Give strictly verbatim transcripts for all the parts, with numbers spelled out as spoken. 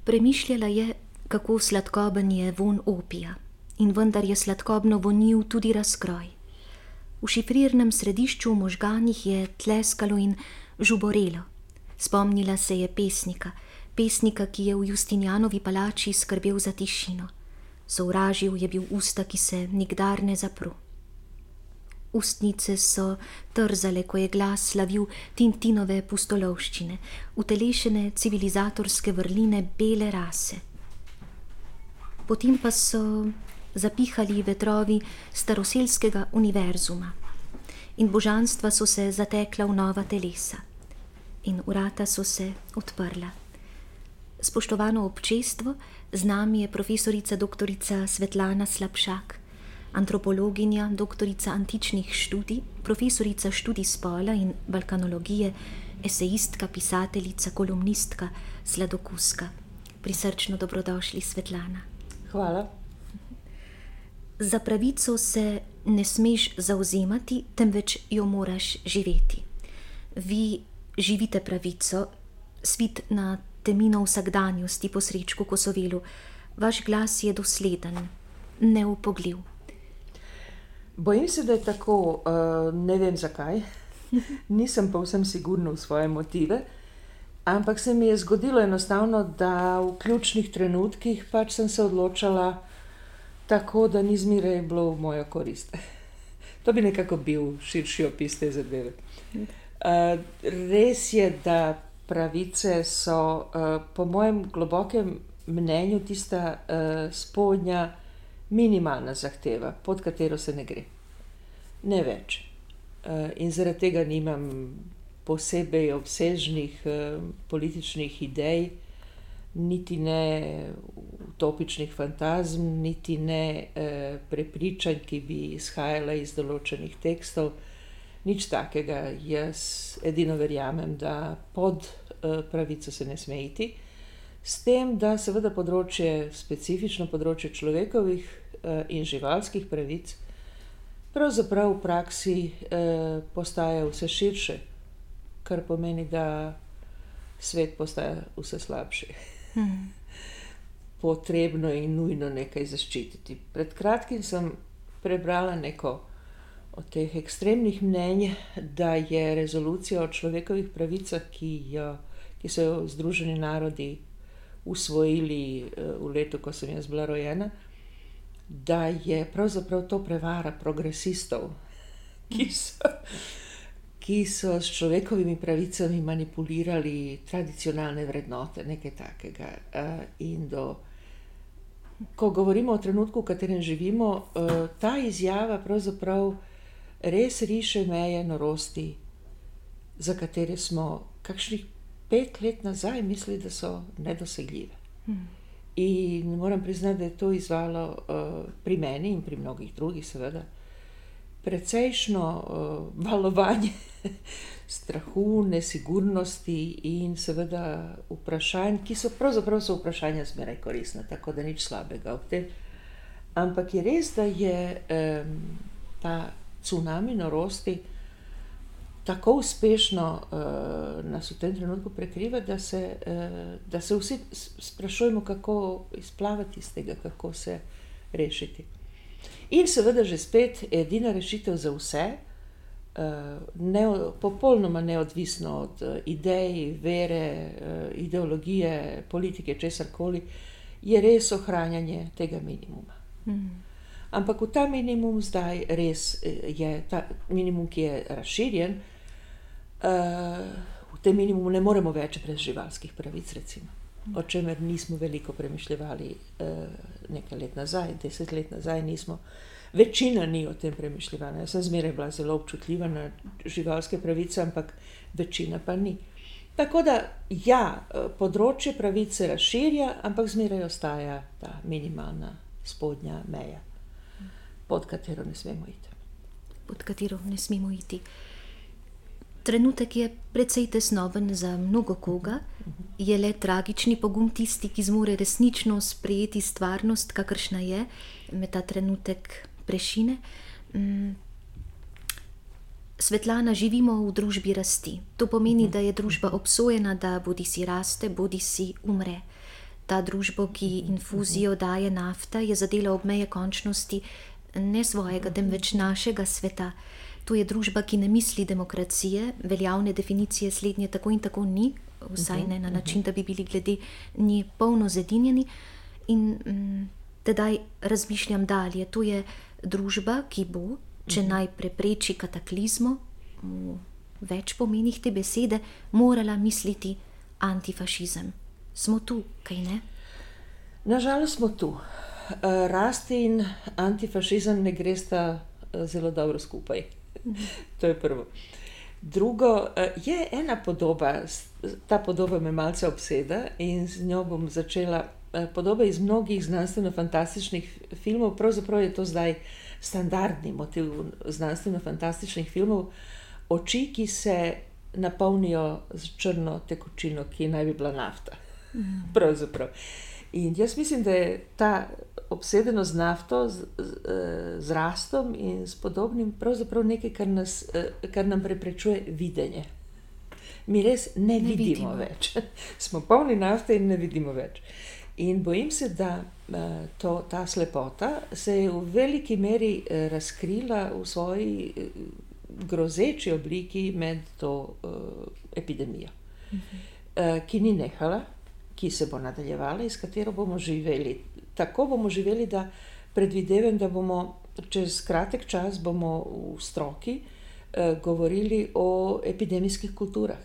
Premišljala je, kako sladkoben je vonj opija, in vendar je sladkobno vonil tudi razkroj. V šifrirnem središču v možganih je tleskalo in žuborelo. Spomnila se je pesnika, pesnika, ki je v Justinijanovi palači skrbel za tišino. Sovražil je bil usta, ki se nikdar ne zapru. Ustnice so trzale, ko je glas slavil Tintinove pustolovščine, utelešene civilizatorske vrline bele rase. Potem pa so zapihali vetrovi staroselskega univerzuma in božanstva so se zatekla v nova telesa in vrata so se odprla. Spoštovano občestvo, z nami je profesorica doktorica Svetlana Slapšak, antropologinja, doktorica antičnih študij, profesorica študij spola in balkanologije, esejistka, pisateljica, kolumnistka, sladokuska. Prisrčno dobrodošli, Svetlana. Hvala. Za pravico se ne smeš zavzemati, temveč jo moraš živeti. Vi živite pravico, svit na temino vsakdanjosti po Srečku Kosovelu. Vaš glas je dosleden, neupogljiv. Bojim se, da je tako, uh, ne vem zakaj, nisem povsem sigurna v svoje motive, ampak se mi je zgodilo enostavno, da v ključnih trenutkih pač sem se odločala tako, da ni zmeraj bilo v mojo korist. To bi nekako bil širši opis te zadeve. Uh, res je, da pravice so uh, po mojem globokem mnenju tista uh, spodnja minimalna zahteva, pod katero se ne gre. Ne več. Uh, in zaradi tega nimam posebej obsežnih uh, političnih idej, niti ne utopičnih fantazm, niti ne uh, prepričanj, ki bi izhajala iz določenih tekstov. Nič takega. Jaz edino verjamem, da pod uh, pravico se ne sme iti. S tem, da seveda področje, specifično področje človekovih uh, in živalskih pravic, pravzaprav v praksi uh, postaja vse širše, kar pomeni, da svet postaja vse slabši. Hmm. Potrebno in nujno nekaj zaščititi. Pred kratkim sem prebrala neko od teh ekstremnih mnenj, da je rezolucija o človekovih pravicah, ki, jo, ki so jo Združeni narodi usvojili v letu, ko sem jaz bila rojena, da je pravzaprav to prevara progresistov, ki so, ki so s človekovimi pravicami manipulirali tradicionalne vrednote, nekaj takega. In do, ko govorimo o trenutku, v katerem živimo, ta izjava pravzaprav res riše meje norosti, za katere smo kakšnih pet let nazaj mislili, da so nedosegljive. Hmm. In moram priznati, da je to izvalo uh, pri meni in pri mnogih drugih seveda precejšno uh, valovanje strahu, nesigurnosti in seveda vprašanj, ki so pravzaprav so vprašanja zmeraj koristna, tako da nič slabega v tem. Ampak je res, da je um, ta cunami norosti tako uspešno uh, nas v tem trenutku prekriva, da se, uh, da se vsi sprašujemo, kako izplavati iz tega, kako se rešiti. In seveda že spet edina rešitev za vse, uh, ne, popolnoma neodvisno od uh, idej, vere, uh, ideologije, politike, česarkoli, je res ohranjanje tega minimuma. Mm. Ampak v ta minimum zdaj res je, ta minimum, ki je razširjen, uh, v tem minimumu ne moremo več brez živalskih pravic, recimo, o čemer nismo veliko premišljevali uh, nekaj let nazaj, deset let nazaj nismo. Večina ni o tem premišljevana. Jaz sem zmeraj bila zelo občutljiva na živalske pravice, ampak večina pa ni. Tako da, ja, področje pravice razširja, ampak zmeraj ostaja ta minimalna spodnja meja, pod katero ne smemo iti. Pod katero ne smemo iti. Trenutek je precej tesnoben za mnogo koga, je le tragični pogum tisti, ki zmore resnično sprejeti stvarnost, kakršna je, me ta trenutek prešine. Svetlana, živimo v družbi rasti. To pomeni, da je družba obsojena, da bodi si raste, bodi si umre. Ta družbo, ki infuzijo daje nafta, je zadela ob meje končnosti ne svojega, temveč našega sveta. To je družba, ki ne misli demokracije, veljavne definicije slednje tako in tako ni, vsaj ne na način, da bi bili glede nje polno zedinjeni. In mm, tedaj razmišljam dalje. To je družba, ki bo, če naj prepreči kataklizmo, v več pomenih te besede, morala misliti antifašizem. Smo tu, kaj ne? Nažalost smo tu. Rast in antifašizem ne gresta zelo dobro skupaj. To je prvo. Drugo, je ena podoba, ta podoba me malce obseda in z njo bom začela. Podoba iz mnogih znanstveno-fantastičnih filmov, pravzaprav je to zdaj standardni motiv znanstveno-fantastičnih filmov, oči, ki se napolnijo z črno tekočino, ki naj bi bila nafta. Pravzaprav. In jaz mislim, da je ta obsedenost z nafto, z, z, z rastom in s podobnim pravzaprav nekaj, kar, nas, kar nam preprečuje videnje. Mi res ne, ne vidimo, vidimo več. Smo polni nafte in ne vidimo več. In bojim se, da to, ta slepota se je v veliki meri razkrila v svoji grozeči obliki med to uh, epidemijo, uh-huh. uh, ki ni nehala, ki se bo nadaljevala in s katero bomo živeli. Tako bomo živeli, da predvidevam, da bomo čez kratek čas bomo v stroki eh, govorili o epidemijskih kulturah.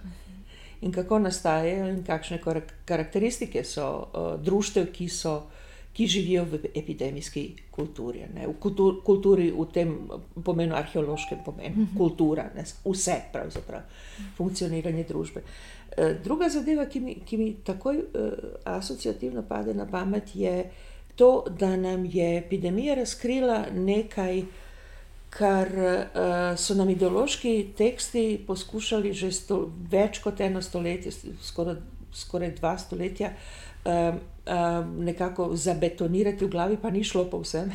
In kako nastajajo in kakšne karakteristike so uh, društev, ki, so, ki živijo v epidemijski kulturi. Ne? V kultur, kulturi v tem pomenu, arheološkem pomenu, uh-huh. kultura, ne? Vse pravzaprav, uh-huh. funkcioniranje družbe. Uh, druga zadeva, ki mi, ki mi takoj uh, asociativno pade na pamet, je to, da nam je epidemija razkrila nekaj, kar uh, so nam ideološki teksti poskušali že sto, več kot eno stoletje, skoraj, skoraj dva stoletja, uh, uh, nekako zabetonirati v glavi, pa ni šlo povsem.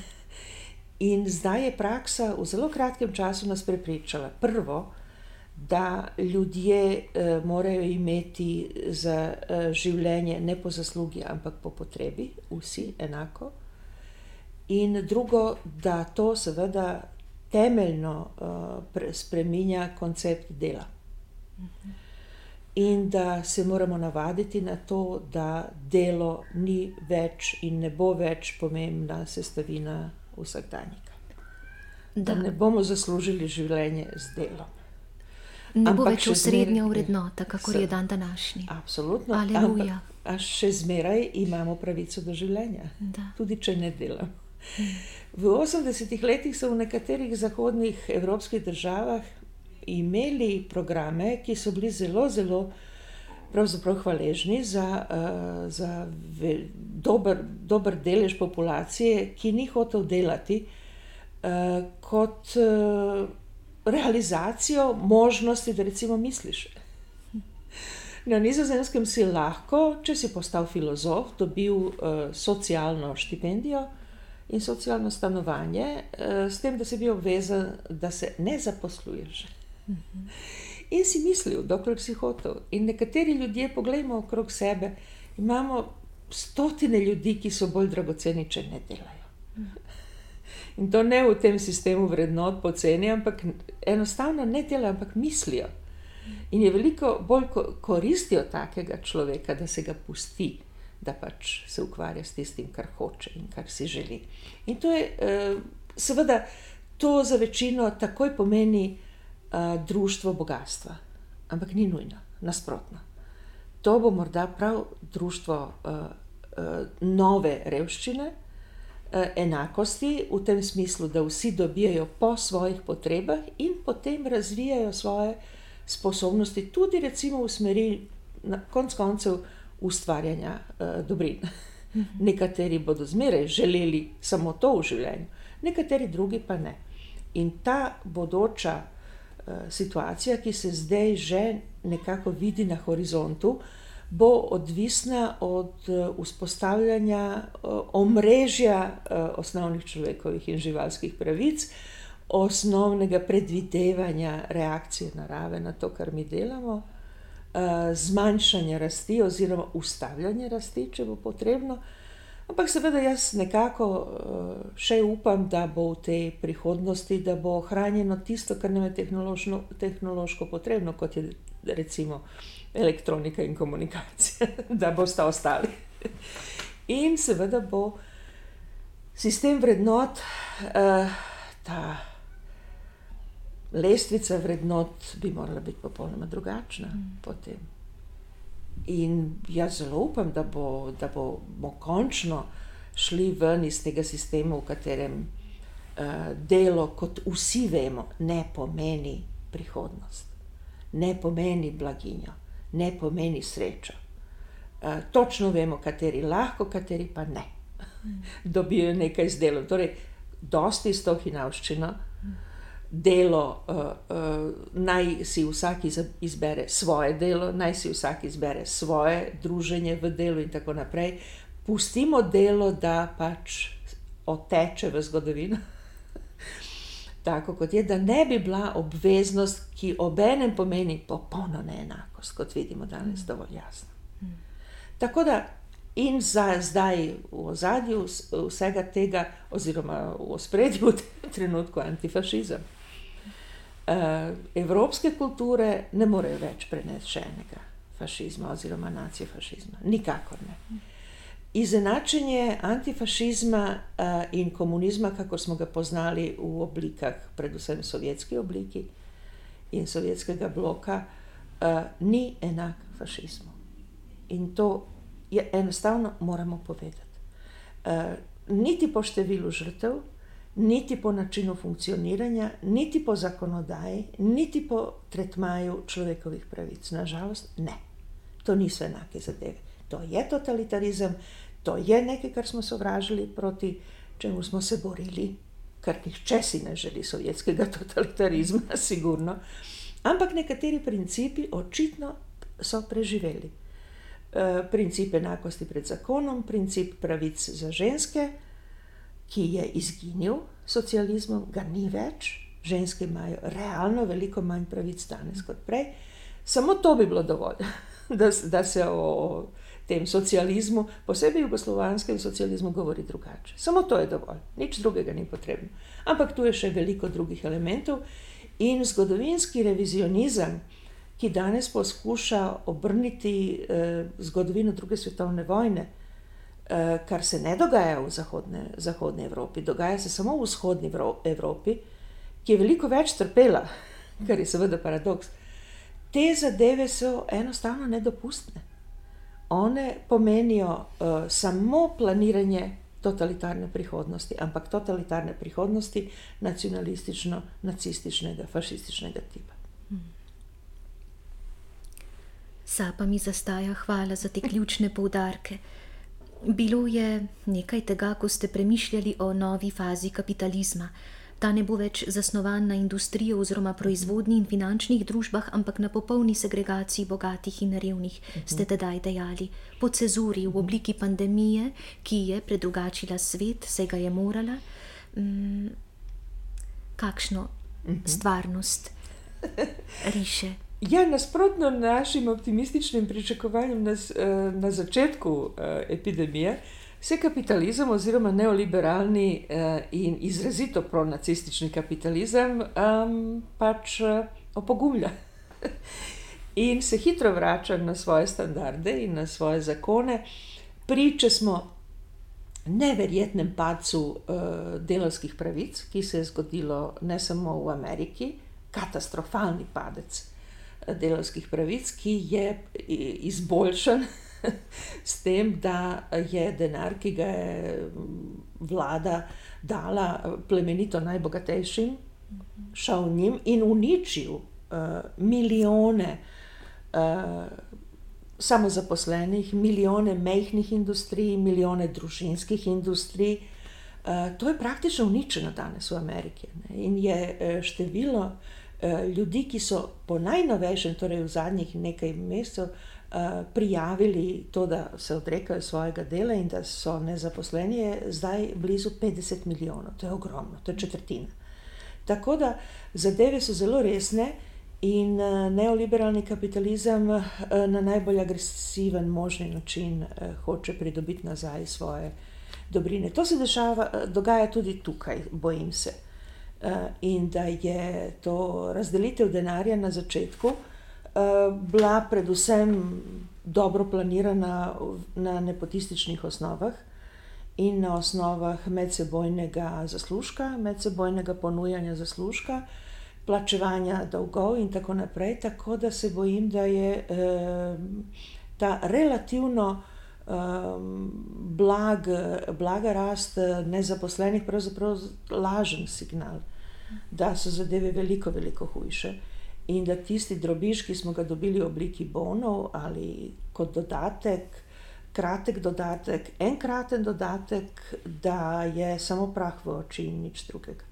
In zdaj je praksa v zelo kratkem času nas prepričala. Prvo, da ljudje uh, morajo imeti za uh, življenje ne po zaslugi, ampak po potrebi, vsi enako. In drugo, da to seveda temeljno uh, spreminja koncept dela. Uh-huh. In da se moramo navaditi na to, da delo ni več in ne bo več pomembna sestavina vsakdanjika. Da, da ne bomo zaslužili življenje z delom. Ne bo več osrednja vrednota, kakor je dan današnji. Absolutno. Aleluja. Ampak, a še zmeraj imamo pravico do življenja. Da. Tudi če ne delamo. V osemdesetih letih so v nekaterih zahodnih evropskih državah imeli programe, ki so bili zelo, zelo pravzaprav hvaležni za, uh, za ve, dober, dober delež populacije, ki ni hotel delati, uh, kot uh, realizacijo možnosti, da recimo misliš. Na Nizozemskem si lahko, če si postal filozof, dobil uh, socialno štipendijo in socialno stanovanje, s tem, da si bil obvezan, da se ne zaposluješ. Uh-huh. In si mislil, dokler si hotel. In nekateri ljudje, poglejmo okrog sebe, imamo stotine ljudi, ki so bolj dragoceni, če ne delajo. Uh-huh. In to ne v tem sistemu vrednot poceni, ampak enostavno ne delajo, ampak mislijo. In je veliko bolj koristijo takega človeka, da se ga pusti, da pač se ukvarja s tistim, kar hoče in kar si želi. In to je, seveda, to za večino takoj pomeni uh, društvo bogatstva, ampak ni nujno, nasprotno. To bo morda prav društvo uh, uh, nove revščine, uh, enakosti, v tem smislu, da vsi dobijajo po svojih potrebah in potem razvijajo svoje sposobnosti, tudi recimo v smeri, na konc koncev, ustvarjanja uh, dobrin. Uh-huh. Nekateri bodo zmeraj želeli samo to v življenju, nekateri drugi pa ne. In ta bodoča uh, situacija, ki se zdaj že nekako vidi na horizontu, bo odvisna od uh, vzpostavljanja uh, omrežja uh, osnovnih človekovih in živalskih pravic, osnovnega predvidevanja reakcije narave na to, kar mi delamo, zmanjšanje rasti oziroma ustavljanje rasti, če bo potrebno. Ampak seveda jaz nekako še upam, da bo v tej prihodnosti, da bo ohranjeno tisto, kar nam je tehnološko, tehnološko potrebno, kot je recimo elektronika in komunikacija, da bosta ostali. In seveda bo sistem vrednot, ta lestvica vrednot bi morala biti popolnoma drugačna potem. In jaz zelo upam, da bo, da bomo končno šli ven iz tega sistema, v katerem uh, delo, kot vsi vemo, ne pomeni prihodnost, ne pomeni blaginjo, ne pomeni srečo. Uh, točno vemo, kateri lahko, kateri pa ne. Dobijo nekaj z delom. Torej, dosti s to hinavščino, delo, uh, uh, naj si vsak izbere svoje delo, naj si vsak izbere svoje druženje v delu in tako naprej. Pustimo delo, da pač oteče v zgodovino. Tako kot je, da ne bi bila obveznost, ki obenem pomeni popolno neenakost, kot vidimo danes dovolj jasno. Tako da in za zdaj v ozadju vsega tega, oziroma v ospredju v tem trenutku antifašizem. Uh, evropske kulture ne morejo več prenesti še enega fašizma oziroma nacifašizma. Nikakor ne. Izenačenje antifašizma uh, in komunizma, kako smo ga poznali v oblikah, predvsem sovjetski obliki in sovjetskega bloka, uh, ni enak fašizmu. In to je enostavno moramo povedati. Uh, niti po številu žrtev, niti po načinu funkcioniranja, niti po zakonodaji, niti po tretmaju človekovih pravic. Nažalost, ne. To niso enake zadeve. To je totalitarizem, to je nekaj, kar smo sovražili, proti čemu smo se borili, kar nihče si ne želi sovjetskega totalitarizma, sigurno. Ampak nekateri principi očitno so preživeli. E, princip enakosti pred zakonom, princip pravic za ženske, ki je izginil socializmom, ga ni več. Ženske imajo realno veliko manj pravic danes kot prej. Samo to bi bilo dovolj, da, da se o tem socializmu, posebej jugoslovanskem socializmu, govori drugače. Samo to je dovolj, nič drugega ni potrebno. Ampak tu je še veliko drugih elementov in zgodovinski revizionizem, ki danes poskuša obrniti eh, zgodovino druge svetovne vojne, kar se ne dogaja v zahodne, zahodni Evropi, dogaja se samo v vzhodni Evropi, ki je veliko več trpela, kar je seveda paradoks. Te zadeve so enostavno nedopustne. One pomenijo uh, samo planiranje totalitarne prihodnosti, ampak totalitarne prihodnosti nacionalistično-nacističnega, fašističnega tipa. Sapa mi zastaja, hvala za te ključne poudarke. Bilo je nekaj tega, ko ste premišljali o novi fazi kapitalizma. Ta ne bo več zasnovan na industrijo oziroma proizvodni in finančnih družbah, ampak na popolni segregaciji bogatih in revnih, ste tedaj dejali, po cezuri v obliki pandemije, ki je predrugačila svet, se ga je morala. Mm, kakšno stvarnost riše? Ja, nasprotno našim optimističnim pričakovanjem na, na začetku epidemije se kapitalizem oziroma neoliberalni in izrazito pronacistični kapitalizem um, pač opogumlja in se hitro vrača na svoje standarde in na svoje zakone. Priče smo neverjetnem padcu uh, delavskih pravic, ki se je zgodilo ne samo v Ameriki, katastrofalni padec delavskih pravic, ki je izboljšan s tem, da je denar, ki ga je vlada dala plemenito najbogatejšim, šel njim in uničil uh, milijone uh, samozaposlenih, milijone majhnih industrij, milijone družinskih industrij. Uh, to je praktično uničeno danes v Ameriki, ne? In je uh, število ljudi, ki so po najnovejšem, torej v zadnjih nekaj mesecev, prijavili to, da se odrekajo svojega dela in da so nezaposleni, je zdaj blizu petdeset milijonov. To je ogromno, to je četrtina. Tako da zadeve so zelo resne in neoliberalni kapitalizem na najbolj agresiven možni način hoče pridobiti nazaj svoje dobrine. To se dešava, dogaja tudi tukaj, bojim se. In da je to razdelitev denarja na začetku bila predvsem dobro planirana na nepotističnih osnovah in na osnovah medsebojnega zaslužka, medsebojnega ponujanja zaslužka, plačevanja dolgov in tako naprej, tako da se bojim, da je ta relativno blag, blaga rast nezaposlenih pravzaprav lažen signal, da so zadeve veliko, veliko hujše in da tisti drobiž, ki smo ga dobili v obliki bonov ali kot dodatek, kratek dodatek, enkraten dodatek, da je samo prah v oči in nič drugega.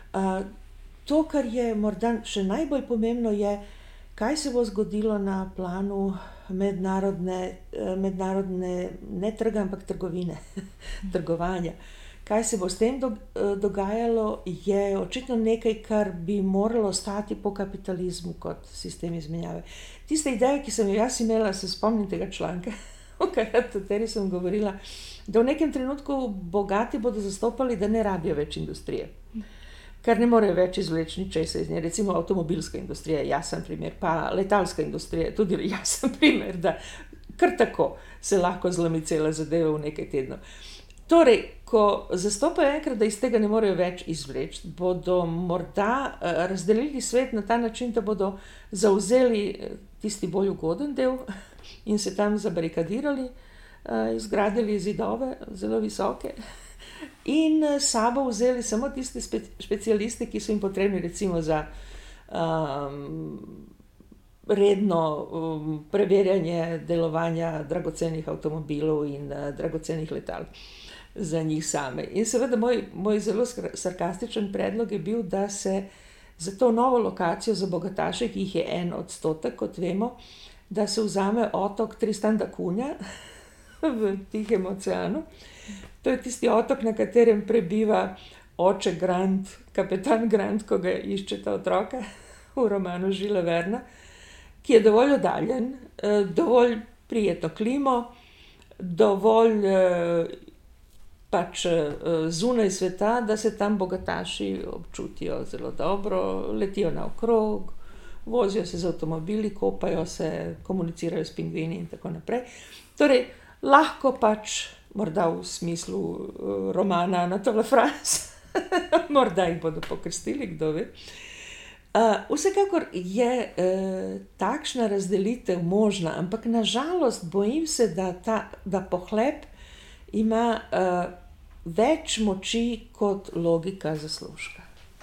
To, kar je morda še najbolj pomembno, je, kaj se bo zgodilo na planu mednarodne, mednarodne ne trga, ampak trgovine, trgovanja. Kaj se bo s tem dogajalo, je očitno nekaj, kar bi moralo stati po kapitalizmu kot sistem izmenjave. Tista ideja, ki sem jo jaz imela, se spomnim tega članka, o kateri sem govorila, da v nekem trenutku bogati bodo zastopali, da ne rabijo več industrije. Kar ne morejo več izvleči ničesar iz nje, recimo avtomobilska industrija, jasen primer, pa letalska industrija, tudi jasen primer, da kar tako se lahko zlomi cela zadeva v nekaj tednov. Torej, ko zastopajo enkrat, da iz tega ne morejo več izvleči, bodo morda razdelili svet na ta način, da bodo zavzeli tisti bolj ugoden del in se tam zabarikadirali, izgradili zidove zelo visoke in sabo vzeli samo tiste specialiste, ki so jim potrebni recimo za um, redno um, preverjanje delovanja dragocenih avtomobilov in uh, dragocenih letal za njih same. In seveda moj, moj zelo sarkastičen predlog je bil, da se za to novo lokacijo za bogataše, ki jih je en odstotek, kot vemo, da se vzame otok Tristan da Cunha v Tihem oceanu. To je tisti otok, na katerem prebiva oče Grant, kapetan Grant, ko ga iščeta otroka v romanu Žila Verna, ki je dovolj oddaljen, dovolj prijetno klimo, dovolj pač zunaj sveta, da se tam bogataši občutijo zelo dobro, letijo naokrog, vozijo se z avtomobili, kopajo se, komunicirajo s pingvini in tako naprej. Torej, lahko pač, morda v smislu romana Anatole France, morda jih bodo pokrstili, kdo ve. Uh, vsekakor je uh, takšna razdelitev možna, ampak nažalost bojim se, da, ta, da pohlep ima uh, več moči kot logika zaslužka.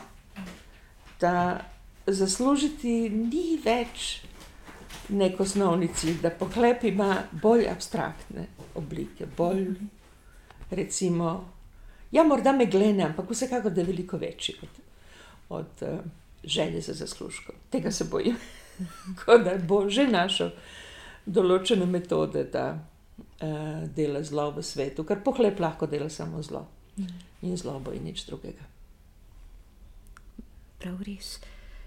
Da zaslužiti ni več nek osnovni cilj, da pohlep ima bolj abstraktne oblike, bolj recimo, ja morda meglene, ampak vsekakor da je veliko večji od, od uh, želje za zaslužkom. Tega se bojim, kot da bo že našel določene metode, da uh, dela zlo v svetu, ker pohlep lahko dela samo zlo. In zlobo in nič drugega. Prav res.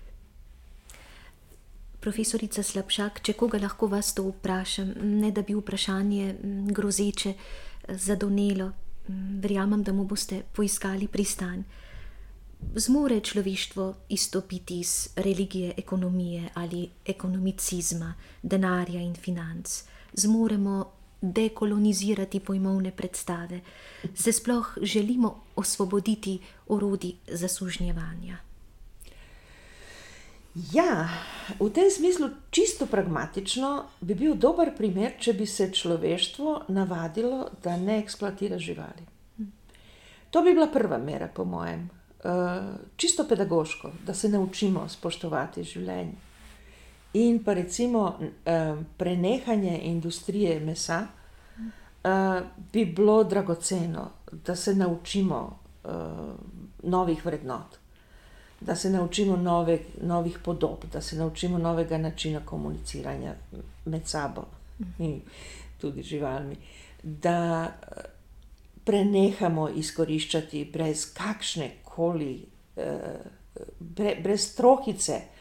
Profesorica Slapšak, če koga lahko vas to vprašam, ne da bi vprašanje grozeče zadonelo, verjamem, da mu boste poiskali pristan. Zmore človeštvo izstopiti iz religije, ekonomije ali ekonomicizma, denarja in financ. Zmoremo dekolonizirati pojmovne predstave. Se sploh želimo osvoboditi orodij zasužnjevanja. Ja, v tem smislu čisto pragmatično bi bil dober primer, če bi se človeštvo navadilo, da ne eksploatira živali. To bi bila prva mera, po mojem. Čisto pedagoško, da se naučimo spoštovati življenje. In pa recimo prenehanje industrije mesa bi bilo dragoceno, da se naučimo novih vrednot, da se naučimo nove, novih podob, da se naučimo novega načina komuniciranja med sabo in tudi živalmi, da prenehamo izkoriščati brez kakšne koli, brez trohice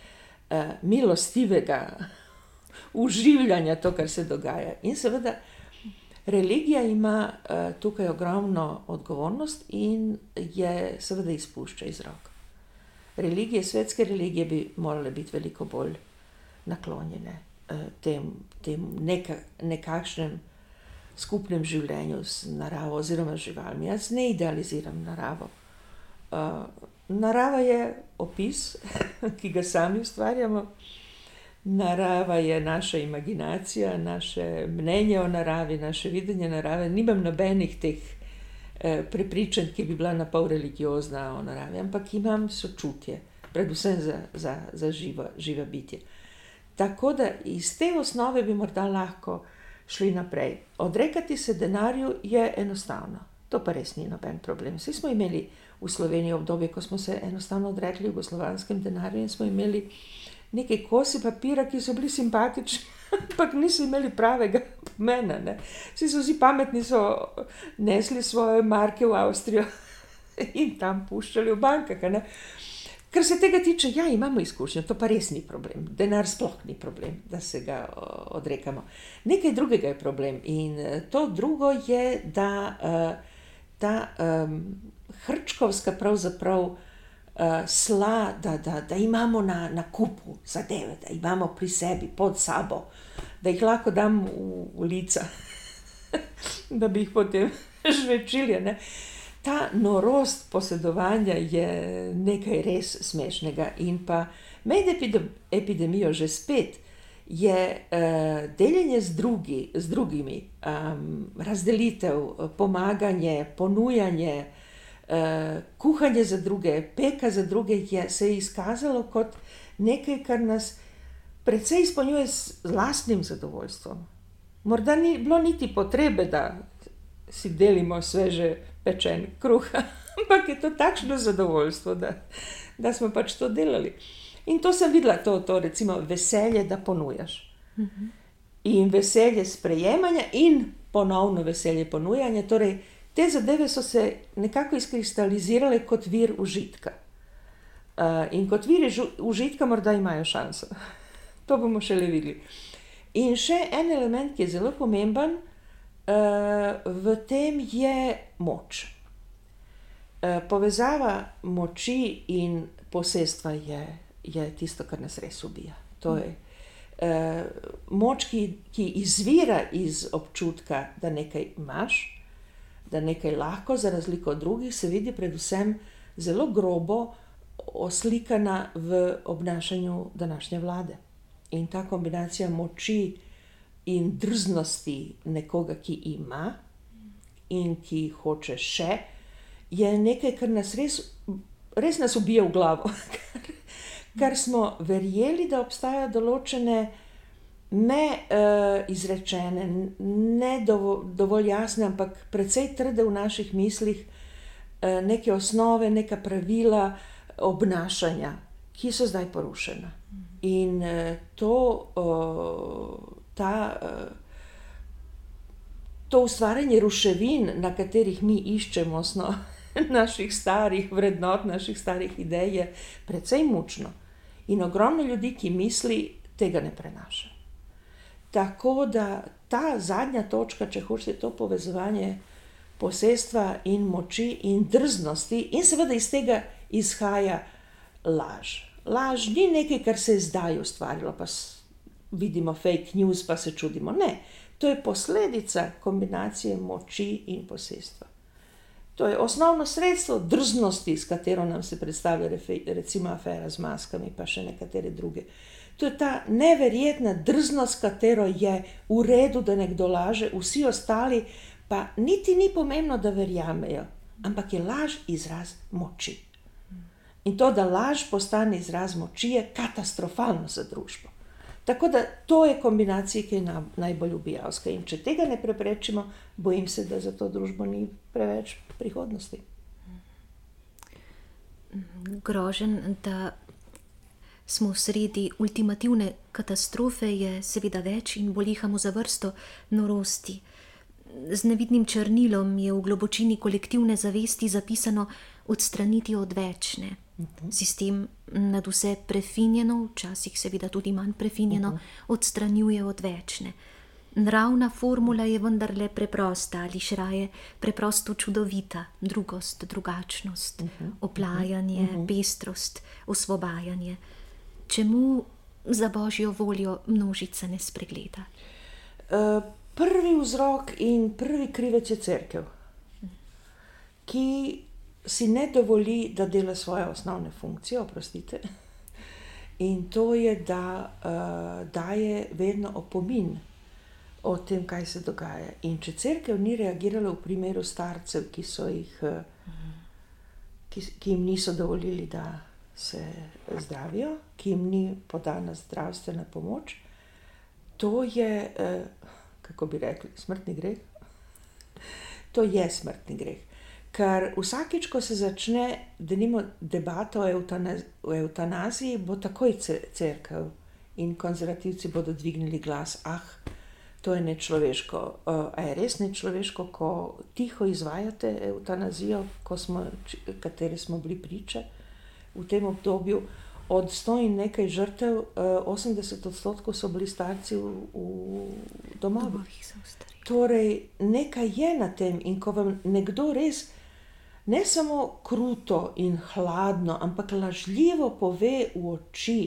uh, milostivega uživljanja to, kar se dogaja. In seveda religija ima uh, tukaj ogromno odgovornost in je seveda izpušča iz rok. Religije, svetske religije bi morale biti veliko bolj naklonjene uh, tem, tem neka, nekakšnem skupnem življenju z naravo oziroma živalmi. Jaz ne idealiziram naravo. Uh, narava je opis, ki ga sami ustvarjamo. Narava je naša imaginacija, naše mnenje o naravi, naše videnje narave. Nimam nobenih teh eh, prepričanj, ki bi bila napol religiozna o naravi, ampak imam sočutje, predvsem za, za, za živo, živa bitje. Tako da iz te osnove bi morda lahko šli naprej. Odrekati se denarju je enostavno. To pa res ni noben problem. Vsi smo imeli v Sloveniji obdobje, ko smo se enostavno odrekli jugoslovanskem denarju in smo imeli nekaj kosi papira, ki so bili simpatični, ampak niso imeli pravega pomena. Ne? Vsi so vsi pametni, so nesli svoje marke v Avstrijo in tam puščali v bankah. Ne? Kar se tega tiče, ja, imamo izkušnjo, to pa res ni problem. Denar sploh ni problem, da se ga odrekamo. Nekaj drugega je problem in to drugo je, da uh, ta um, hrčkovska pravzaprav Uh, sla, da, da, da imamo na, na kupu zadeve, da imamo pri sebi, pod sabo, da jih lahko dam v, v lica, da bi jih potem žvečili. Ne? Ta norost posedovanja je nekaj res smešnega in pa med epidemijo že spet je uh, deljenje z, drugi, z drugimi, um, razdelitev, pomaganje, ponujanje, Uh, kuhanje za druge, peka za druge je se je izkazalo kot nekaj, kar nas precej izpolnjuje z lastnim zadovoljstvom. Morda ni bilo niti potrebe, da si delimo sveže pečen kruh, ampak je to takšno zadovoljstvo, da, da smo pač to delali. In to sem videla, to, to recimo veselje, da ponujaš. Mhm. In veselje sprejemanja in ponovno veselje ponujanja, torej te zadeve so se nekako izkristalizirale kot vir užitka. Uh, in kot vir užitka morda imajo šanso. To bomo šele videli. In še en element, ki je zelo pomemben, uh, v tem je moč. Uh, povezava moči in posestva je, je tisto, kar nas res ubija. To je uh, moč, ki, ki izvira iz občutka, da nekaj imaš, da nekaj lahko, za razliko od drugih, se vidi predvsem zelo grobo oslikana v obnašanju današnje vlade. In ta kombinacija moči in drznosti nekoga, ki ima in ki hoče še, je nekaj, kar nas res, res nas ubija v glavo. Kar smo verjeli, da obstajajo določene ne uh, izrečene, ne dovo, dovolj jasne, ampak precej trde v naših mislih uh, neke osnove, neka pravila obnašanja, ki so zdaj porušena. In uh, to, uh, ta, uh, to ustvarjanje ruševin, na katerih mi iščemo osnov naših starih vrednot, naših starih idej, je precej mučno. In ogromno ljudi, ki misli, tega ne prenaša. Tako da ta zadnja točka, če hočete, to povezovanje posestva in moči in drznosti, in seveda iz tega izhaja laž. Laž ni nekaj, kar se je zdaj ustvarilo, pa vidimo fake news, pa se čudimo. Ne, to je posledica kombinacije moči in posestva. To je osnovno sredstvo drznosti, s katero nam se predstavlja recimo afera z maskami, pa še nekatere druge. To je ta neverjetna drznost, katero je v redu, da nekdo laže, vsi ostali pa niti ni pomembno, da verjamejo, ampak je laž izraz moči. In to, da laž postane izraz moči, je katastrofalno za družbo. Tako da to je kombinacija, ki je najbolj ubijalska. In če tega ne preprečimo, bojim se, da za to družbo ni preveč prihodnosti. Groženj, da smo v sredi ultimativne katastrofe, je seveda več in bolihamo za vrsto norosti. Z nevidnim črnilom je v globočini kolektivne zavesti zapisano odstraniti odvečne. Uh-huh. Sistem nad vse prefinjeno, včasih seveda tudi manj prefinjeno, uh-huh. odstranjuje odvečne. Naravna formula je vendarle preprosta ali še raje preprosto čudovita. Drugost, drugačnost, uh-huh. oplajanje, uh-huh. pestrost, osvobajanje. Čemu za božjo voljo množica ne spregleda? Uh, prvi vzrok in prvi krivec je cerkev, ki si ne dovoli, da dela svoje osnovne funkcije, oprostite. In to je, da uh, daje vedno opomin o tem, kaj se dogaja. In če cerkev ni reagirala v primeru starcev, ki so jih, uh, ki, ki jim niso dovolili, da se zdravijo, ki jim ni podana zdravstvena pomoč, to je, uh, kako bi rekli, smrtni greh. To je smrtni greh. Ker vsakič, ko se začne denimo debata o, eutanaz o eutanaziji, bo takoj cerkev in konzervativci bodo dvignili glas. Ah, to je nečloveško. Uh, a je res nečloveško, ko tiho izvajate eutanazijo, ko smo, katere smo bili priče v tem obdobju? Od sto in nekaj žrtev, uh, osemdeset odstotkov so bili starci v, v domovih. Torej, nekaj je na tem in ko vam nekdo res ne samo kruto in hladno, ampak lažljivo pove v oči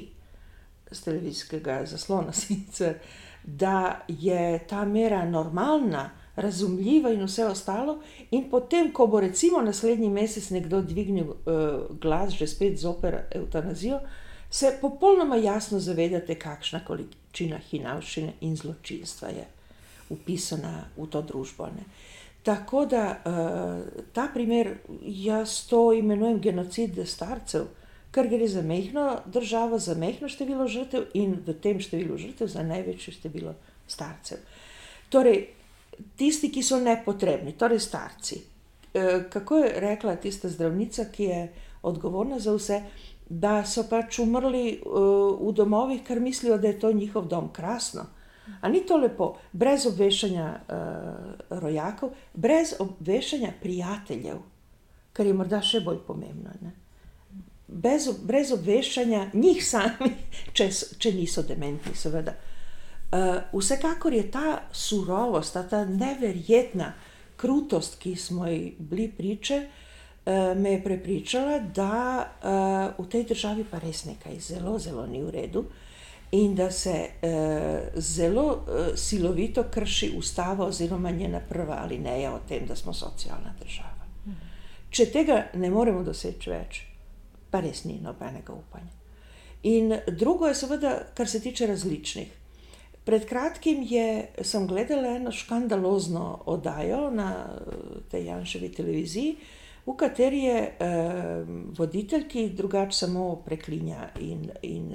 z televizijskega zaslona sicer, da je ta mera normalna, razumljiva in vse ostalo, in potem, ko bo recimo naslednji mesec nekdo dvignil uh, glas že spet zoper eutanazijo, se popolnoma jasno zavedate, kakšna količina hinavščine in zločinstva je vpisana v to družbo. Ne? Tako da uh, ta primer jaz to imenujem genocid starcev, ker gre za majhno državo, za majhno število žrtev in v tem številu žrtev za največje število starcev. Torej, tisti, ki so nepotrebni, torej starci. Uh, kako je rekla tista zdravnica, ki je odgovorna za vse, da so pač umrli uh, v domovih, ker mislijo, da je to njihov dom. Krasno. A ni to lepo? Brez obveščanja uh, rojakov, brez obveščanja prijateljev, kar je morda še bolj pomembno. Ne? Bez, brez obveščanja njih sami, če, če niso dementni, seveda. Uh, vsekakor je ta surovost, ta, ta neverjetna krutost, ki smo ji bili priče, uh, me je prepričala, da uh, v tej državi pa res nekaj zelo, zelo ni v redu. In da se eh, zelo eh, silovito krši ustava oziroma njena prva alineja o tem, da smo socialna država. Mhm. Če tega ne moremo doseči več, pa res ni nobenega upanja. In drugo je seveda, kar se tiče različnih. Pred kratkim je, sem gledala eno škandalozno oddajo na tej Janševi televiziji, v kateri je eh, voditelj, ki drugače samo preklinja in, in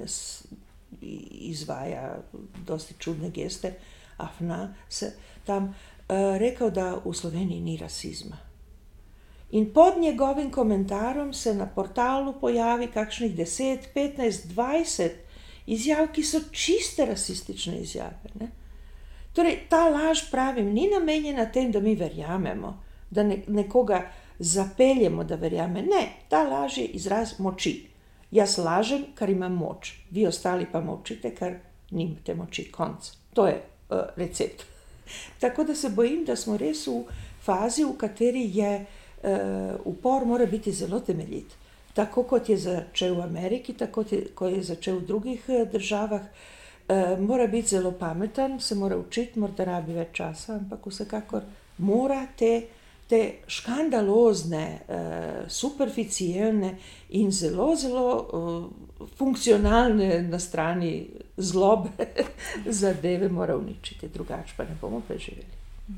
izvaja dosti čudne geste, afna se tam, uh, rekel, da v Sloveniji ni rasizma. In pod njegovim komentarom se na portalu pojavi kakšnih deset, petnajst, dvajset izjav, ki so čiste rasistične izjave. Ne? Torej, ta laž, pravim, ni namenjena tem, da mi verjamemo, da ne, nekoga zapeljemo, da verjame. Ne, ta laž je izraz moči. Jaz lažem, ker imam moč. Vi ostali pa molčite, ker nimate moči. Konc. To je uh, recept. Tako da se bojim, da smo res v fazi, v kateri je uh, upor mora biti zelo temeljit. Tako kot je začel v Ameriki, tako kot je začel v drugih uh, državah, uh, mora biti zelo pameten, se mora učiti, morda rabi več časa, ampak vsekakor mora te te škandalozne, uh, superficialne in zelo, zelo uh, funkcionalne na strani zlobe zadeve mora uničiti, drugače pa ne bomo preživeli.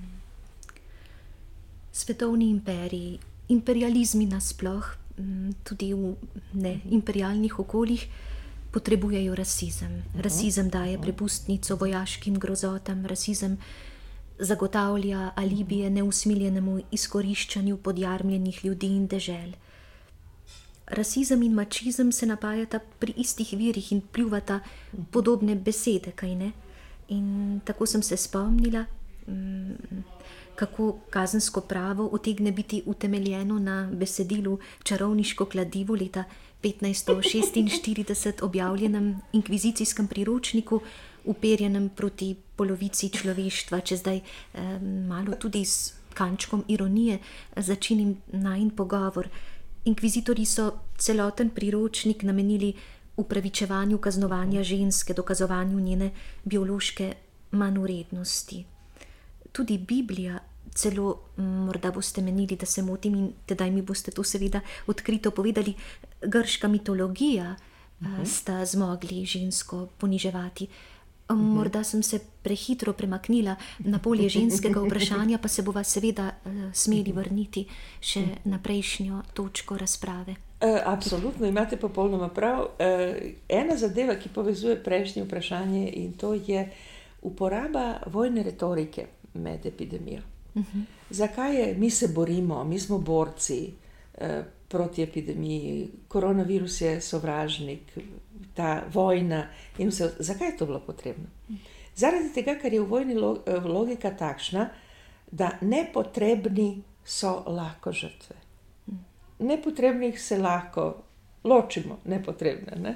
Svetovni imperiji, imperializmi nasploh, tudi v ne, imperialnih okoljih, potrebujejo rasizem. Rasizem daje prepustnico vojaškim grozotam, rasizem zagotavlja alibije neusmiljenemu izkoriščanju podjarmljenih ljudi in dežel. Rasizem in mačizem se napajata pri istih virih in pljuvata podobne besede, kaj ne? In tako sem se spomnila, kako kazensko pravo utegne biti utemeljeno na besedilu Čarovniško kladivo leta petnajststo šestinštirideset objavljenem inkvizicijskem priročniku, uperjenem proti polovici človeštva, če zdaj eh, malo tudi s kančkom ironije začinim najin pogovor. Inkvizitorji so celoten priročnik namenili upravičevanju kaznovanja ženske, dokazovanju njene biološke manjvrednosti. Tudi Biblija, celo morda boste menili, da se motim in tedaj mi boste to seveda odkrito povedali, grška mitologija uh-huh. sta zmogli žensko poniževati. Morda sem se prehitro premaknila na polje ženskega vprašanja, pa se bova seveda uh, smeli vrniti še na prejšnjo točko razprave. Uh, absolutno, imate popolnoma prav. Uh, ena zadeva, ki povezuje prejšnje vprašanje, in to je uporaba vojne retorike med epidemijo. Uh-huh. Zakaj je, mi se borimo, mi smo borci uh, proti epidemiji, koronavirus je sovražnik, ta vojna in vse. Zakaj je to bilo potrebno? Zaradi tega, ker je v vojni logika takšna, da nepotrebni so lahko žrtve. Nepotrebnih se lahko ločimo, nepotrebne. Ne?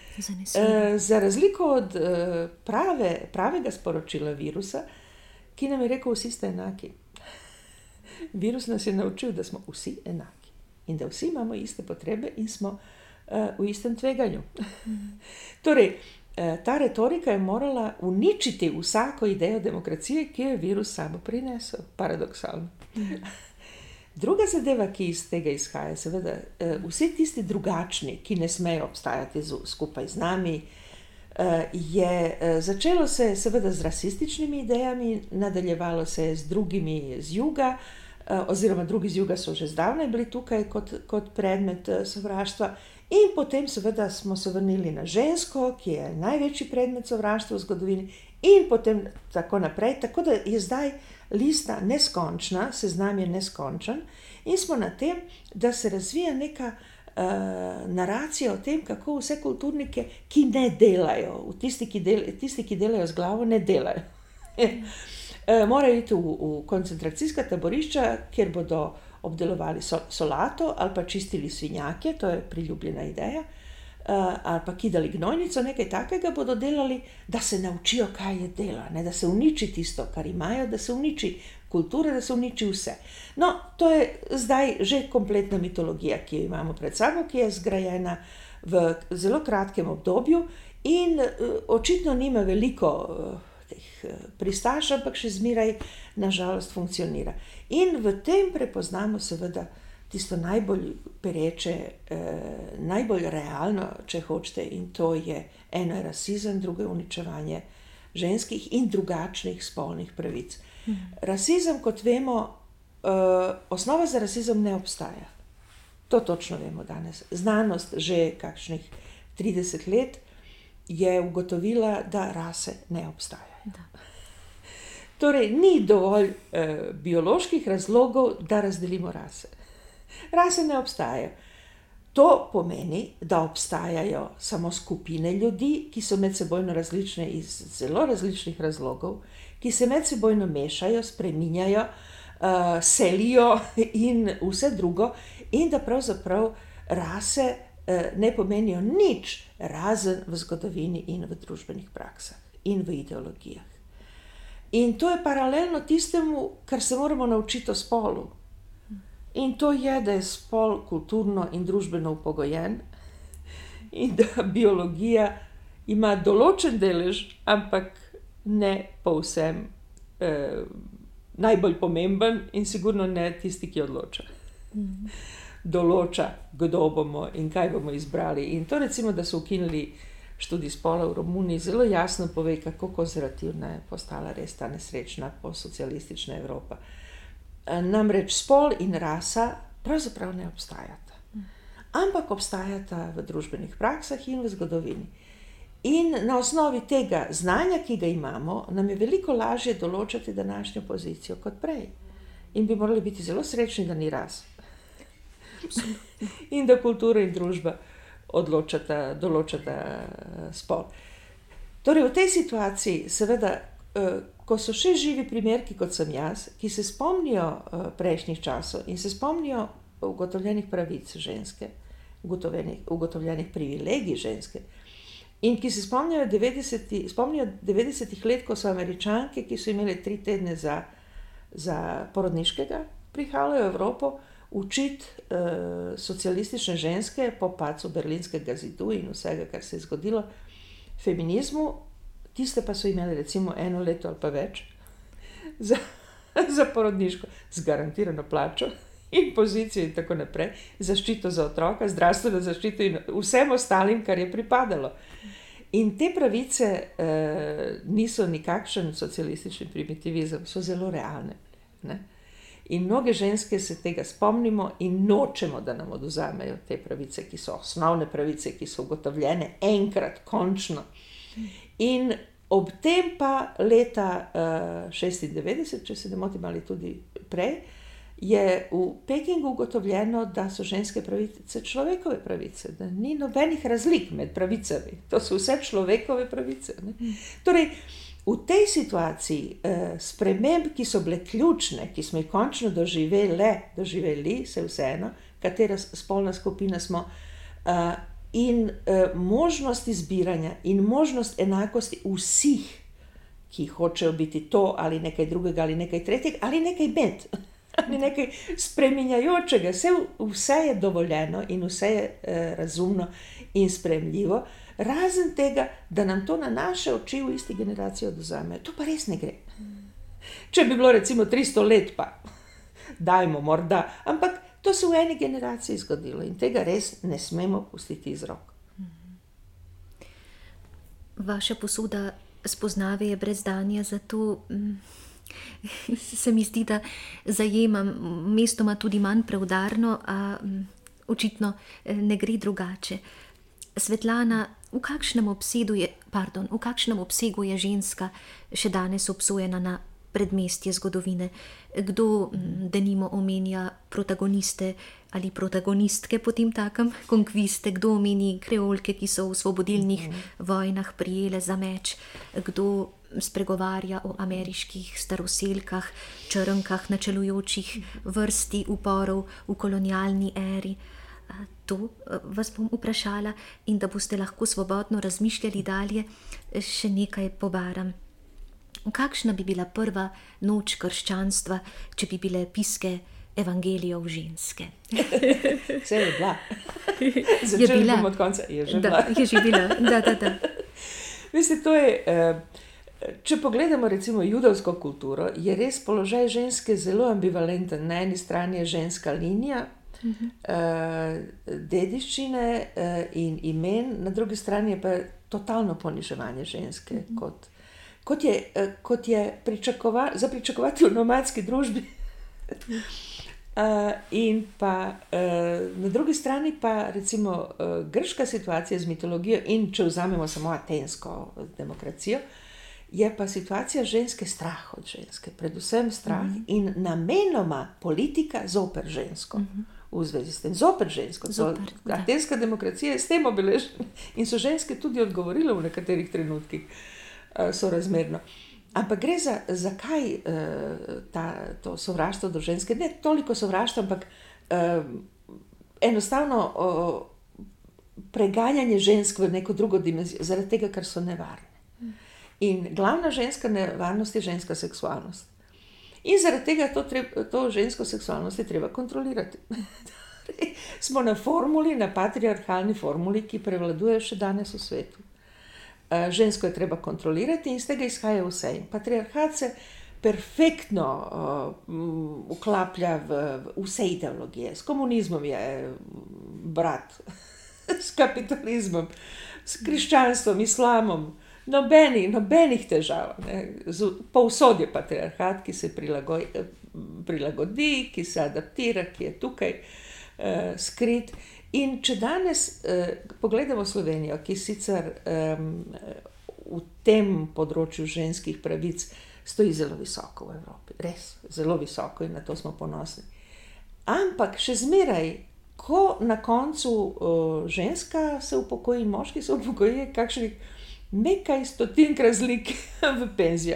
E, za razliko od prave, pravega sporočila virusa, ki nam je rekel, vsi ste enaki. Virus nas je naučil, da smo vsi enaki in da vsi imamo iste potrebe in smo uh, v istem tveganju. Torej, uh, ta retorika je morala uničiti vsako idejo demokracije, ki jo je virus samo prinesel. Paradoksalno. Druga zadeva, ki iz tega izhaja, seveda, uh, vsi tisti drugačni, ki ne smejo obstajati z, skupaj z nami, uh, je uh, začelo se seveda z rasističnimi idejami, nadaljevalo se je z drugimi z juga, oziroma drugi z juga so že zdavnaj bili tukaj kot, kot predmet sovraštva, in potem seveda smo se vrnili na žensko, ki je največji predmet sovraštva v zgodovini, in potem tako naprej, tako da je zdaj lista neskončna, seznam je neskončen in smo na tem, da se razvija neka uh, naracija o tem, kako vse kulturnike, ki ne delajo, tisti, ki, del, tisti, ki delajo z glavo, ne delajo. Morajo iti v, v koncentracijska taborišča, kjer bodo obdelovali so, solato ali pa čistili svinjake, to je priljubljena ideja, ali pa kidali gnojnico, nekaj takega bodo delali, da se naučijo, kaj je dela, ne? Da se uniči tisto, kar imajo, da se uniči kultura, da se uniči vse. No, to je zdaj že kompletna mitologija, ki jo imamo pred sabo, ki je zgrajena v zelo kratkem obdobju in očitno nima veliko teh pristaš, ampak še zmeraj nažalost funkcionira. In v tem prepoznamo seveda tisto najbolj pereče, eh, najbolj realno, če hočete, in to je eno je rasizem, drugo je uničevanje ženskih in drugačnih spolnih pravic. Mhm. Rasizem, kot vemo, eh, osnova za rasizem ne obstaja. To točno vemo danes. Znanost že kakšnih trideset let je ugotovila, da rase ne obstajajo. Da. Torej, ni dovolj eh, bioloških razlogov, da razdelimo rase. Rase ne obstajajo. To pomeni, da obstajajo samo skupine ljudi, ki so medsebojno različne iz zelo različnih razlogov, ki se medsebojno mešajo, spreminjajo, uh, selijo in vse drugo, in da pravzaprav rase uh, ne pomenijo nič, razen v zgodovini in v družbenih praksah in v ideologijah. In to je paralelno tistemu, kar se moramo naučiti o spolu. In to je, da je spol kulturno in družbeno upogojen in da biologija ima določen delež, ampak ne povsem eh, najbolj pomemben in sigurno ne tisti, ki odloča. Določa, kdo bomo in kaj bomo izbrali. In to recimo, da so ukinili študij spola v Romuniji, zelo jasno pove, kako konzervativna je postala res ta nesrečna postsocialistična Evropa. Namreč spol in rasa pravzaprav ne obstajata, ampak obstajata v družbenih praksah in v zgodovini. In na osnovi tega znanja, ki ga imamo, nam je veliko lažje določati današnjo pozicijo kot prej. In bi morali biti zelo srečni, da ni ras. In da kultura in družba odločata, določata spol. Torej, v tej situaciji seveda ko so še živi primerki, kot sem jaz, ki se spomnijo uh, prejšnjih časov in se spomnijo ugotovljenih pravic ženske, ugotovljenih, ugotovljenih privilegij ženske, in ki se spomnijo devetdesetih, spomnijo devetdesetih let, ko so Američanke, ki so imeli tri tedne za, za porodniškega, prihajale v Evropo učiti uh, socialistične ženske po padcu Berlinskega zidu in vsega, kar se je zgodilo, feminizmu. Tiste pa so imeli recimo eno leto ali pa več za, za porodniško, z garantirano plačo in pozicijo in tako naprej, zaščito za otroka, zdravstveno zaščito in vsem ostalim, kar je pripadalo. In te pravice eh, niso nikakšen socialistični primitivizem, so zelo realne. Ne? In mnoge ženske se tega spomnimo in nočemo, da nam oduzamejo te pravice, ki so osnovne pravice, ki so ugotovljene enkrat, končno. In ob tem pa leta uh, šestindevetdeset, če se ne motim ali tudi prej, je v Pekingu ugotovljeno, da so ženske pravice človekove pravice, da ni nobenih razlik med pravicami. To so vse človekove pravice. Ne? Torej, v tej situaciji uh, sprememb, ki so bile ključne, ki smo jih končno doživeli, doživeli se vseeno, katera spolna skupina smo, uh, in uh, možnost izbiranja in možnost enakosti vseh, ki hočejo biti to ali nekaj drugega ali nekaj tretjega ali nekaj med, ali nekaj spreminjajočega. Vse, vse je dovoljeno in vse je uh, razumno in sprejemljivo, razen tega, da nam to na naše oči v isti generaciji odvzamejo. To pa res ne gre. Če bi bilo recimo tristo let, pa dajmo morda, ampak to se v eni generaciji zgodilo in tega res ne smemo pustiti iz rok. Vaša posoda spoznave je brezdanja, zato se mi zdi, da zajemam mestoma tudi manj preudarno, a očitno ne gre drugače. Svetlana, v kakšnem obsegu je, pardon, v kakšnem obsegu je ženska še danes obsojena na predmestje zgodovine? Kdo denimo omenja protagoniste ali protagonistke potem takem konkviste, kdo omeni kreolke, ki so v osvobodilnih vojnah prijele za meč, kdo spregovarja o ameriških staroselkah, črnkah, načelujočih vrsti uporov v kolonialni eri. To vas bom vprašala in da boste lahko svobodno razmišljali dalje, še nekaj pobaram. Kakšna bi bila prva noč krščanstva, če bi bile piske evangelijev ženske? Vse je bila. Je bila. Od konca. Je že da, bila. Je že bila. Da, da, da. Veste, to je, če pogledamo recimo judovsko kulturo, je res položaj ženske zelo ambivalenten. Na eni strani je ženska linija, uh-huh. dediščine in imen, na drugi strani je pa totalno poniževanje ženske, uh-huh. kot Kot je, kot je pričakova, za pričakovati v nomadski družbi. uh, in pa uh, na drugi strani pa recimo uh, grška situacija z mitologijo in če vzamemo samo atensko demokracijo, je pa situacija ženske strah od ženske, predvsem strah uh-huh. in namenoma politika zoper žensko. Uh-huh. V zvezi s tem, zoper žensko. Zoper, so, atenska demokracija je s tem obeležena in so ženske tudi odgovorile v nekaterih trenutkih. Sorazmerno. Ampak gre za, zakaj uh, ta, to sovraštvo do ženske, ne toliko sovraštvo, ampak uh, enostavno uh, preganjanje žensk v neko drugo dimenzijo, zaradi tega, ker so nevarne. In glavna ženska nevarnost je ženska seksualnost. In zaradi tega to, treba, to žensko seksualnost je treba kontrolirati. Smo na formuli, na patriarhalni formuli, ki prevladuje še danes v svetu. Žensko je treba kontrolirati in iz tega izhaja vse. Patriarhat se perfektno uh, vklaplja v, v vse ideologije. S komunizmom je brat, s kapitalizmom, s krščanstvom, islamom, nobenih, nobenih težav. Povsod je patriarhat, ki se prilagodi, prilagodi, ki se adaptira, ki je tukaj uh, skrit. In če danes eh, pogledamo Slovenijo, ki sicer eh, v tem področju ženskih pravic stoji zelo visoko v Evropi, res zelo visoko in na to smo ponosni. Ampak še zmeraj, ko na koncu eh, ženska se upokoji in moški se upokoji, kakšnih nekaj stotink razlik v penzijah.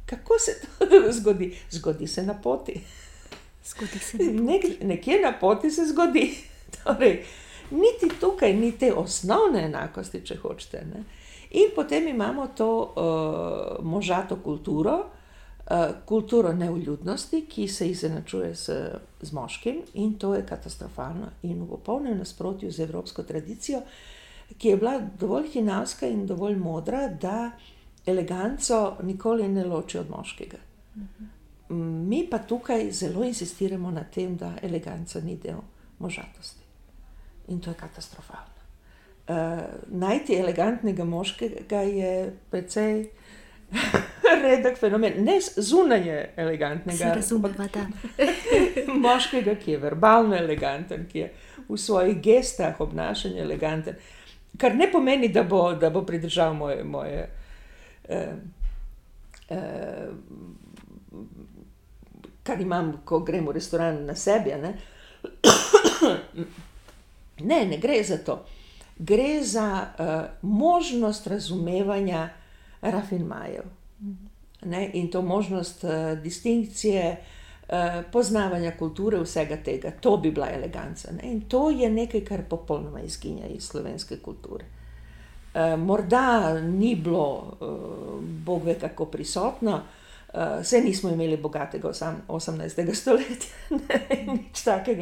Kako se to zgodi? Zgodi se na poti. Zgodi se na poti. Nek, nekje na poti se zgodi. Torej, niti tukaj ni te osnovne enakosti, če hočete. Ne? In potem imamo to uh, možato kulturo, uh, kulturo neuljudnosti, ki se izenačuje z, z moškim, in to je katastrofalno. In v popolnem nasprotju z evropsko tradicijo, ki je bila dovolj hinavska in dovolj modra, da eleganco nikoli ne loči od moškega. Uh-huh. Mi pa tukaj zelo insistiramo na tem, da eleganca ni del možatosti. In to je katastrofalno. Uh, najti elegantnega moškega je precej redek fenomen. Ne zunanje elegantnega. Se razumeva, da. Moškega, ki je verbalno eleganten, ki je v svojih gestah obnašanja eleganten. Kar ne pomeni, da bo, da bo pridržal moje, moje uh, uh, kar imam, ko grem v restoran na sebi. Ne? ne, ne gre za to. Gre za uh, možnost razumevanja rafinmajev. Ne? In to možnost uh, distinkcije, uh, poznavanja kulture, vsega tega. To bi bila eleganca. Ne? In to je nekaj, kar popolnoma izginja iz slovenske kulture. Uh, morda ni bilo, uh, Bog ve kako prisotno, uh, saj nismo imeli bogatega osemnajstega stoletja, ne? Nič takega.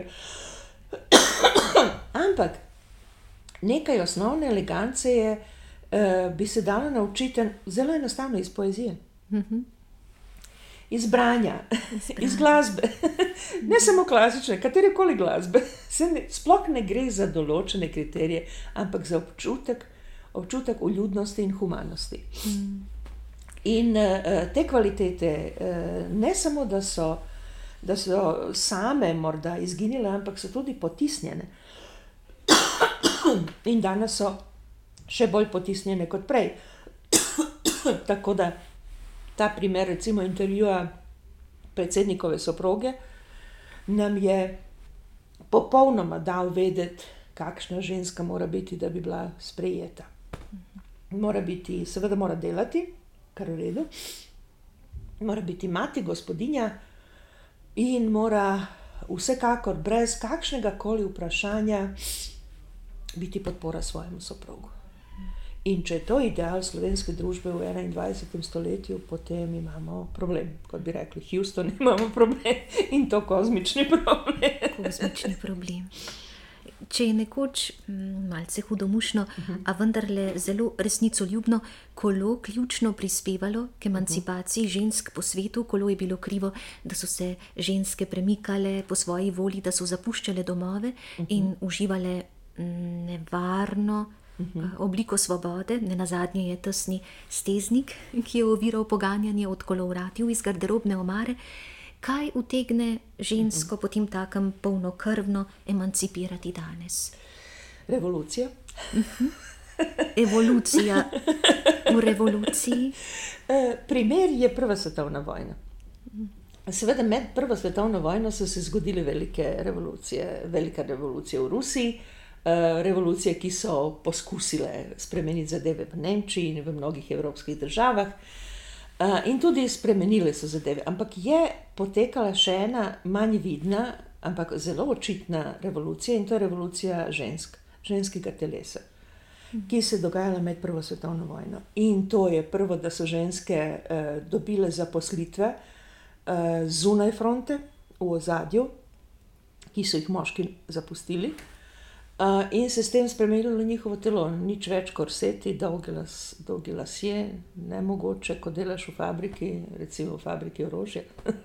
Ampak nekaj osnovne elegance je, uh, bi se dalo naučiti zelo enostavno iz poezije. Mm-hmm. Iz branja, iz glasbe. Ne samo klasične, katerekoli glasbe. Ne, sploh ne gre za določene kriterije, ampak za občutek, občutek uljudnosti in humanosti. Mm. In uh, te kvalitete uh, ne samo, da so, da so same morda izginile, ampak so tudi potisnjene. In danes so še bolj potisnjene kot prej. Tako da ta primer, recimo intervjuja predsednikove soproge, nam je popolnoma dal vedeti, kakšna ženska mora biti, da bi bila sprejeta. Mora biti, seveda mora delati, kar v redu, mora biti mati, gospodinja in mora vsekakor brez kakšnega koli vprašanja biti podpora svojemu soprogu. In če je to ideal slovenske družbe v enaindvajsetem stoletju, potem imamo problem. Kot bi rekli, Houston, imamo problem in to kozmični problem. Kozmični problem. Če je nekoč malce hudomušno, uh-huh. a vendarle zelo resnicoljubno kolo ključno prispevalo k emancipaciji žensk po svetu, kolo je bilo krivo, da so se ženske premikale po svoji volji, da so zapuščale domove uh-huh. in uživale nevarno uh-huh. obliko svobode. Nenazadnje je tesni steznik, ki je oviral poganjanje od kolovratju iz garderobne omare. Kaj utegne žensko uh-huh. potem takem polnokrvno emancipirati danes? Revolucija. Uh-huh. Evolucija v revoluciji. Primer je Prva svetovna vojna. Seveda med Prvo svetovno vojno so se zgodile velike revolucije. Velika revolucija v Rusiji, revolucije, ki so poskusile spremeniti zadeve v Nemčiji in v mnogih evropskih državah. In tudi spremenile so zadeve. Ampak je potekala še ena manj vidna, ampak zelo očitna revolucija, in to je revolucija žensk, ženskega telesa, ki se je dogajala med Prvo svetovno vojno. In to je prvo, da so ženske eh, dobile zaposlitve eh, zunaj fronte, v ozadju, ki so jih moški zapustili. Uh, in se s tem spremenilo njihovo telo. Nič več korseti, dolgi, las, dolgi lasje, nemogoče, ko delaš v fabriki, recimo v fabriki orožja.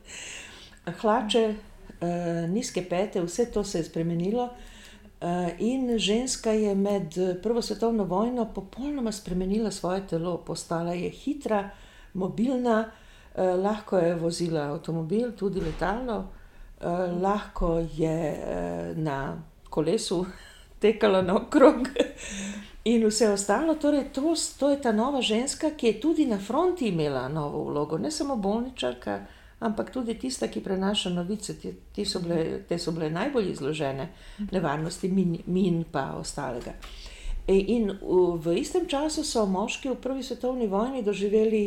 Hlače, uh, nizke pete, vse to se je spremenilo. Uh, in ženska je med Prvo svetovno vojno popolnoma spremenila svoje telo. Postala je hitra, mobilna, uh, lahko je vozila avtomobil, tudi letalo, uh, lahko je uh, na kolesu tekala naokrog in vse ostalo. Torej, to, to je ta nova ženska, ki je tudi na fronti imela novo vlogo. Ne samo bolničarka, ampak tudi tista, ki prenaša novice. Te, te, so, bile, te so bile najbolj izložene nevarnosti min, min pa ostalega. In v, v istem času so moški v Prvi svetovni vojni doživeli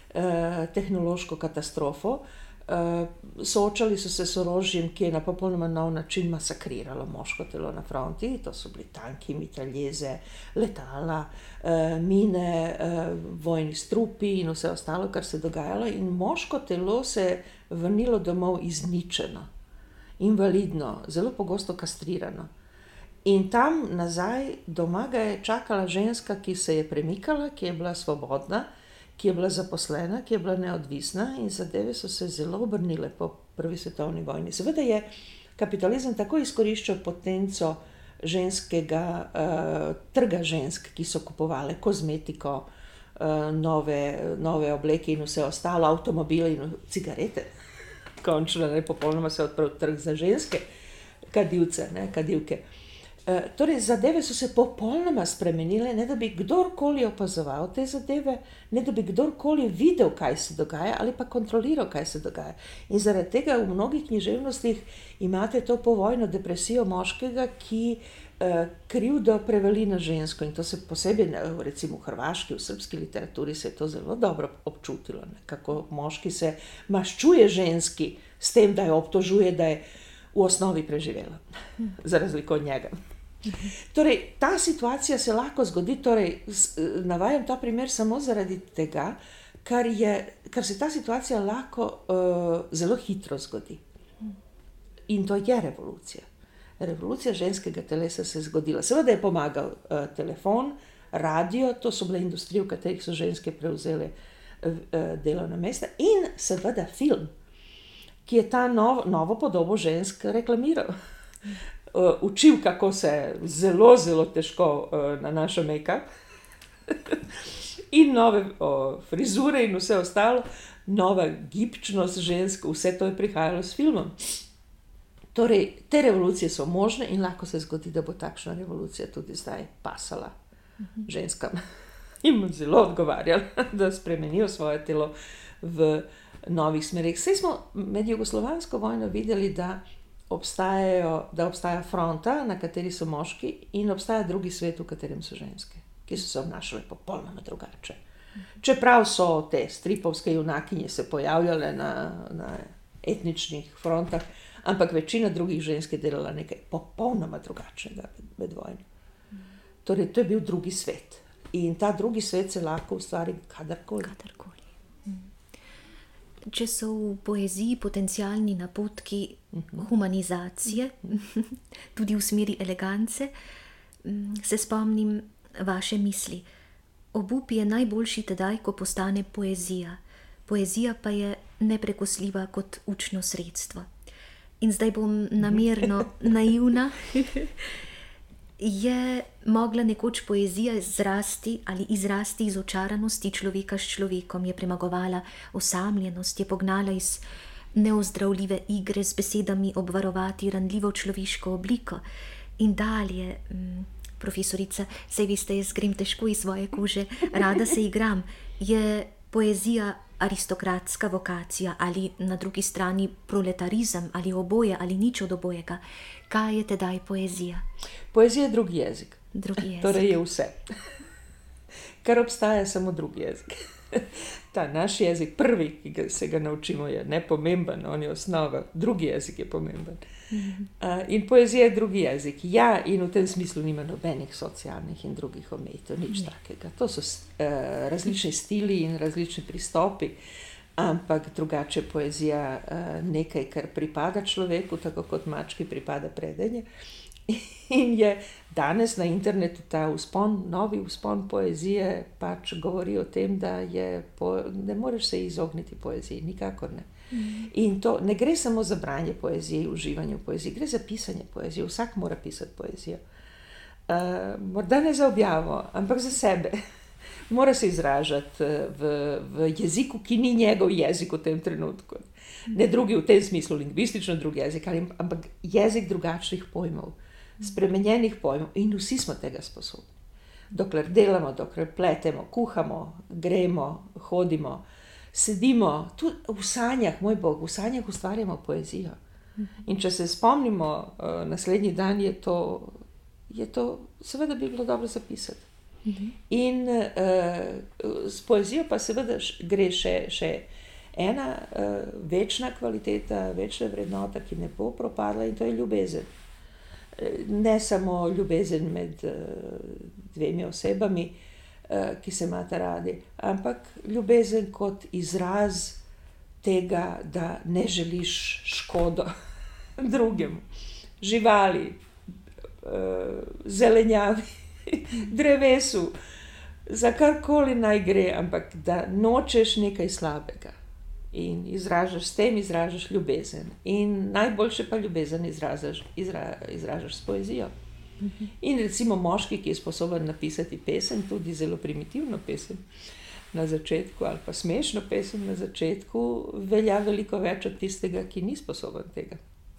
eh, tehnološko katastrofo. Eh, soočali so se s orožjem, ki je na popolnoma nov način masakriralo moško telo na fronti. To so bili tanki, mitraljeze, letala, eh, mine, eh, vojni strupi in vse ostalo, kar se je dogajalo. In moško telo se je vrnilo domov izničeno, invalidno, zelo pogosto kastrirano. In tam nazaj doma ga je čakala ženska, ki se je premikala, ki je bila svobodna, ki je bila zaposlena, ki je bila neodvisna, in zadeve so se zelo obrnile po prvi svetovni vojni. Seveda je kapitalizem tako izkoriščal potenco ženskega uh, trga žensk, ki so kupovale kozmetiko, uh, nove, nove obleke in vse ostalo, avtomobile in cigarete. Končno je popolnoma se odprl trg za ženske kadilce, ne, kadilke. Uh, torej, zadeve so se popolnoma spremenile, ne da bi kdorkoli opazoval te zadeve, ne da bi kdorkoli videl, kaj se dogaja, ali pa kontroliral, kaj se dogaja. In zaradi tega v mnogih književnostih imate to povojno depresijo moškega, ki uh, krivdo prevali na žensko. In to se posebej, recimo v hrvaški, v srbski literaturi se je to zelo dobro občutilo, ne? Kako moški se maščuje ženski s tem, da jo obtožuje, da je v osnovi preživela, za razliko od njega. Torej, ta situacija se lahko zgodi, torej, navajam ta primer samo zaradi tega, kar, je, kar se ta situacija lahko uh, zelo hitro zgodi. In to je revolucija. Revolucija ženskega telesa se je zgodila. Seveda je pomagal uh, telefon, radio, to so bile industrije, v katerih so ženske prevzele uh, delovna mesta, in seveda film, ki je ta nov, novo podobo žensk reklamiral. Uh, učil, kako se zelo, zelo težko uh, nanaša make-up in nove uh, frizure in vse ostalo, nova gibčnost žensk, vse to je prihajalo s filmom. Torej, te revolucije so možne in lahko se zgodi, da bo takšna revolucija tudi zdaj pasala ženskam. In mu zelo odgovarjala, da spremenijo svoje telo v novih smerih. Saj smo med jugoslovansko vojno videli, da obstajajo, da obstaja fronta, na kateri so moški, in obstaja drugi svet, v katerem so ženske, ki so se obnašale popolnoma drugače. Čeprav so te stripovske junakinje se pojavljale na, na etničnih frontah, ampak večina drugih žensk je delala nekaj popolnoma drugačnega med vojno. Torej, to je bil drugi svet. In ta drugi svet se lahko ustvari kadarkoli. Kadarkoli. Če so v poeziji potencialni napotki humanizacije, tudi v smeri elegance, se spomnim vaše misli. Obup je najboljši tedaj, ko postane poezija. Poezija pa je neprekosljiva kot učno sredstvo. In zdaj bom namerno naivna. Je mogla nekoč poezija zrasti ali izrasti iz očaranosti človeka s človekom, je premagovala osamljenost, je pognala iz neozdravljive igre z besedami obvarovati ranljivo človeško obliko. In dalje, profesorica, saj veste, jaz grem težko iz svoje kože, rada se igram, je poezija aristokratska vokacija ali na drugi strani proletarizem ali oboje ali nič od obojega. Kaj je tedaj poezija? Poezija je drugi jezik. Drugi jezik. Torej je vse. Kar obstaja, samo drugi jezik. Ta naš jezik, prvi, ki ga, se ga naučimo, je nepomemben, on je osnova. Drugi jezik je pomemben. Mm-hmm. Uh, in poezija je drugi jezik. Ja, in v tem smislu nima nobenih socialnih in drugih omejitev, nič ne. Takega. To so uh, različni stili in različni pristopi, ampak drugače poezija uh, nekaj, kar pripada človeku, tako kot mački pripada predenje. In je danes na internetu ta vzpon, novi vzpon poezije pač govori o tem, da je po, ne moreš se izogniti poeziji, nikakor ne. Mm. In to ne gre samo za branje poezije, uživanje v poeziji, gre za pisanje poezije, vsak mora pisati poezijo. Uh, morda ne za objavo, ampak za sebe. Mora se izražati v, v jeziku, ki ni njegov jezik v tem trenutku. Ne drugi v tem smislu, lingvistično drugi jezik, ali, ampak jezik drugačnih pojmov. Spremenjenih pojmov, in vsi smo tega sposobni. Dokler delamo, dokler pletemo, kuhamo, gremo, hodimo, sedimo, tudi v sanjah, moj Bog, v sanjah ustvarjamo poezijo. In če se spomnimo, uh, naslednji dan je to, je to, seveda bi bilo dobro zapisati. In uh, s poezijo pa seveda gre še, še ena uh, večna kvaliteta, večna vrednota, ki ne bo propadla, in to je ljubezen. Ne samo ljubezen med uh, dvemi osebami, uh, ki se imata radi, ampak ljubezen kot izraz tega, da ne želiš škodo drugemu, živali, uh, zelenjavi, drevesu, za karkoli naj gre, ampak da nočeš nekaj slabega. In izražaš, s tem izražaš ljubezen. In najboljše pa ljubezen izražaš, izra, izražaš s poezijo. In recimo moški, ki je sposoben napisati pesem, tudi zelo primitivno pesem na začetku, ali pa smešno pesem na začetku, velja veliko več od tistega, ki ni sposoben tega.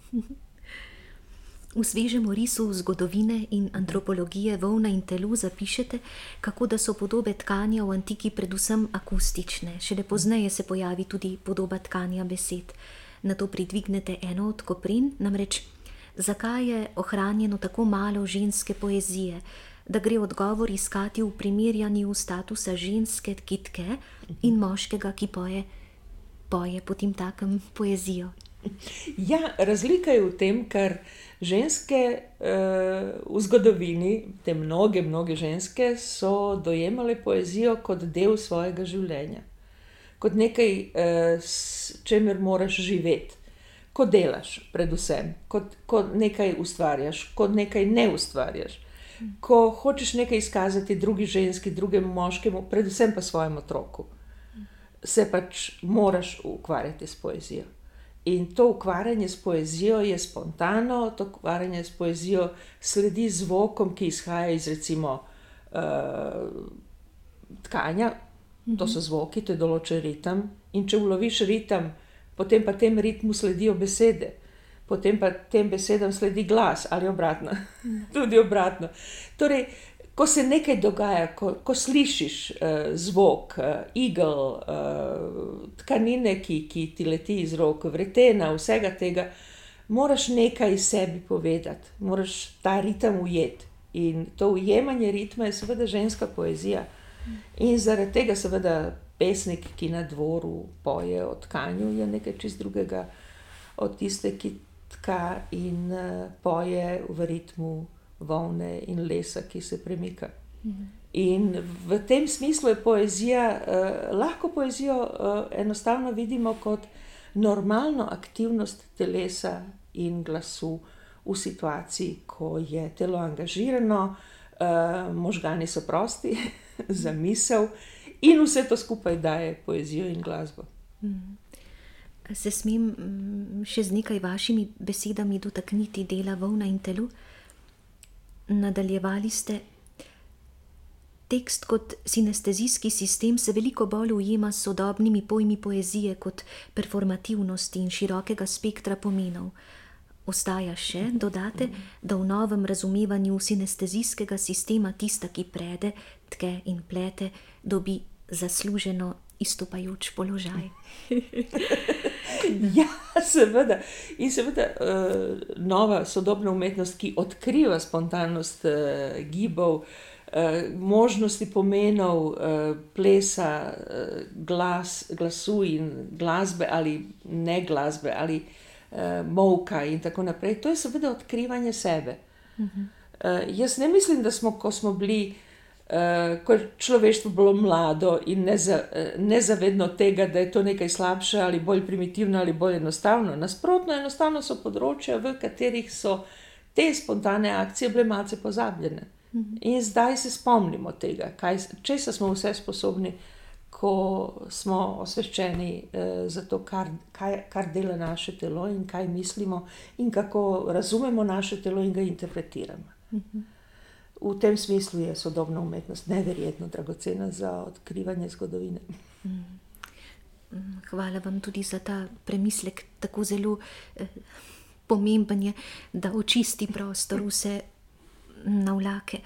V svežem orisu zgodovine in antropologije volna in telu zapišete, kako da so podobe tkanja v antiki predvsem akustične, šele pozneje se pojavi tudi podoba tkanja besed. Nato pridvignete eno od koprin, namreč zakaj je ohranjeno tako malo ženske poezije, da gre odgovor iskati v primerjanju statusa ženske kitke in moškega, ki poje, poje potem takem poezijo. Ja, razlika je v tem, ker ženske uh, v zgodovini, te mnoge, mnoge ženske, so dojemale poezijo kot del svojega življenja. Kot nekaj, uh, s čemer moraš živeti. Ko delaš, predvsem. Kot, kot nekaj ustvarjaš, kot nekaj ne ustvarjaš. Ko hočeš nekaj izkazati drugi ženski, drugemu moškemu, predvsem pa svojemu otroku, se pač moraš ukvarjati s poezijo. In to ukvarjanje s poezijo je spontano, to ukvarjanje s poezijo sledi zvokom, ki izhaja iz recimo uh, tkanja, to so zvoki, to je določen ritem. In če uloviš ritem, potem pa tem ritmu sledijo besede, potem pa tem besedam sledi glas ali obratno, tudi obratno. Torej, ko se nekaj dogaja, ko, ko slišiš uh, zvok, uh, igel, uh, tkanine, ki, ki ti leti iz rok, vretena, vsega tega, moraš nekaj sebi povedati, moraš ta ritem ujeti. In to ujemanje ritma je seveda ženska poezija. In zaradi tega seveda pesnik, ki na dvoru poje o tkanju, je nekaj čist drugega od tiste, ki tka in uh, poje v ritmu volne in lesa, ki se premika. Mhm. In v tem smislu je poezija, eh, lahko poezijo eh, enostavno vidimo kot normalno aktivnost telesa in glasu v situaciji, ko je telo angažirano, eh, možgani so prosti za misel in vse to skupaj daje poezijo in glasbo. Mhm. Se smem še z nekaj vašimi besedami dotakniti dela volna in telu? Nadaljevali ste, tekst kot sinestezijski sistem se veliko bolj ujema s sodobnimi pojmi poezije kot performativnosti in širokega spektra pomenov. Ostaja še, dodate, da v novem razumevanju sinestezijskega sistema tista, ki prede, tke in plete, dobi zasluženo izstopajoč položaj. Ja, seveda. In seveda uh, nova sodobna umetnost, ki odkriva spontanost uh, gibov, uh, možnosti pomenov uh, plesa, uh, glas, glasu in glasbe ali ne glasbe ali uh, molka in tako naprej. To je seveda odkrivanje sebe. Uh-huh. Uh, jaz ne mislim, da smo, ko smo bili Uh, ko je človeštvo bilo mlado in neza, uh, nezavedno tega, da je to nekaj slabše ali bolj primitivno ali bolj enostavno. Nasprotno, enostavno so področja, v katerih so te spontane akcije bile malce pozabljene. Mm-hmm. In zdaj se spomnimo tega, kaj, česa smo vse sposobni, ko smo osveščeni uh, za to, kar, kaj, kar dela naše telo in kaj mislimo in kako razumemo naše telo in ga interpretiramo. Mm-hmm. V tem smislu je sodobna umetnost neverjetno dragocena za odkrivanje zgodovine. Hvala vam tudi za ta premislek, tako zelo eh, pomemben je, da očisti prostor vse navlake.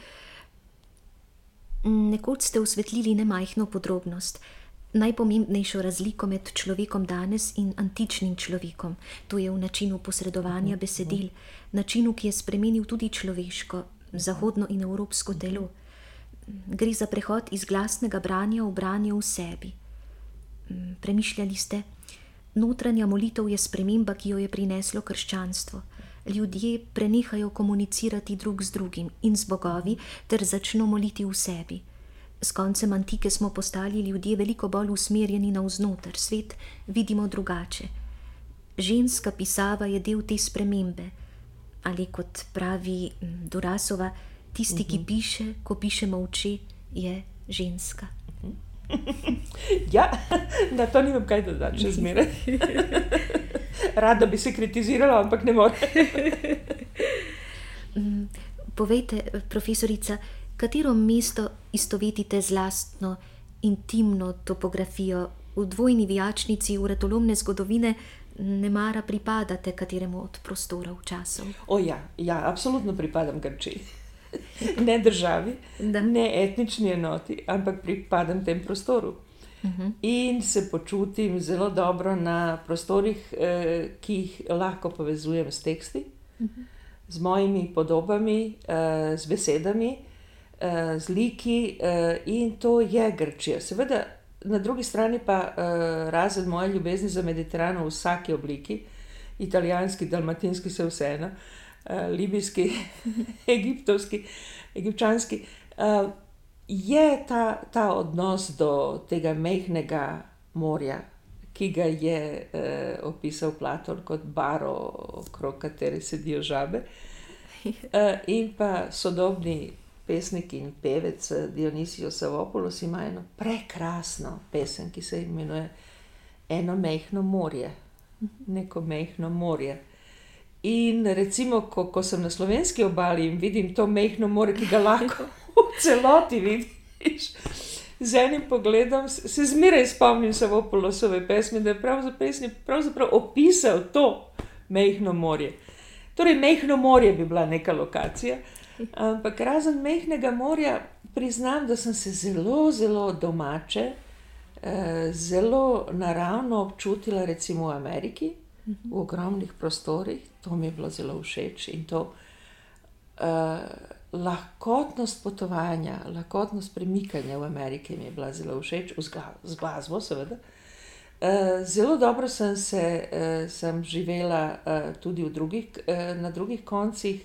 Nekoč ste osvetlili nemajhno podrobnost, najpomembnejšo razliko med človekom danes in antičnim človekom. To je v načinu posredovanja besedil, načinu, ki je spremenil tudi človeško, zahodno in evropsko telo. Gre za prehod iz glasnega branja v branje v sebi. Premišljali ste, notranja molitev je sprememba, ki jo je prineslo krščanstvo. Ljudje prenehajo komunicirati drug z drugim in z bogovi ter začno moliti v sebi. S koncem antike smo postali ljudje veliko bolj usmerjeni navznoter, svet vidimo drugače. Ženska pisava je del te spremembe. Ali kot pravi Durasova, tisti, ki piše, ko piše molče, je ženska. Ja, na to nimam kaj dodati še zmeraj. Rada bi se kritizirala, ampak ne more. Povejte, profesorica, katero mesto istovetite z lastno intimno topografijo? V dvojni vijačnici uratolomne zgodovine nemara pripadate kateremu od prostorov časov. O ja, ja, absolutno pripadam Grčiji. Ne državi, da. Ne etnični enoti, ampak pripadam tem prostoru. Uh-huh. In se počutim zelo dobro na prostorih, eh, ki jih lahko povezujem s teksti, uh-huh. z mojimi podobami, eh, z besedami, eh, z liki, eh, in to je Grčija. Seveda, na drugi strani pa eh, razen moje ljubezni za Mediterano v vsaki obliki, italijanski, dalmatinski, se vseeno, Uh, libijski, egiptovski, egipčanski, uh, je ta, ta odnos do tega majhnega morja, ki ga je uh, opisal Platon kot baro, okrog katere sedijo žabe. Uh, in pa sodobni pesnik in pevec Dionisios Savopoulos ima eno prekrasno pesem, ki se imenuje Eno majhno morje. Neko majhno morje. In recimo, ko, ko sem na slovenski obali in vidim to majhno morje, ki ga lahko v celoti vidiš, z enim pogledom se zmeraj spomnim Savopoulosove pesmi, da je pravzaprav, pravzaprav opisal to majhno morje. Torej, majhno morje bi bila neka lokacija, ampak razen majhnega morja priznam, da sem se zelo, zelo domače, eh, zelo naravno občutila recimo v Ameriki, v ogromnih prostorih, to mi je bilo zelo všeč in to uh, lahkotnost potovanja, lahkotnost premikanja v Ameriki mi je bila zelo všeč, z, gla, z glasbo seveda. Uh, zelo dobro sem se uh, sem živela uh, tudi v drugih, uh, na drugih koncih.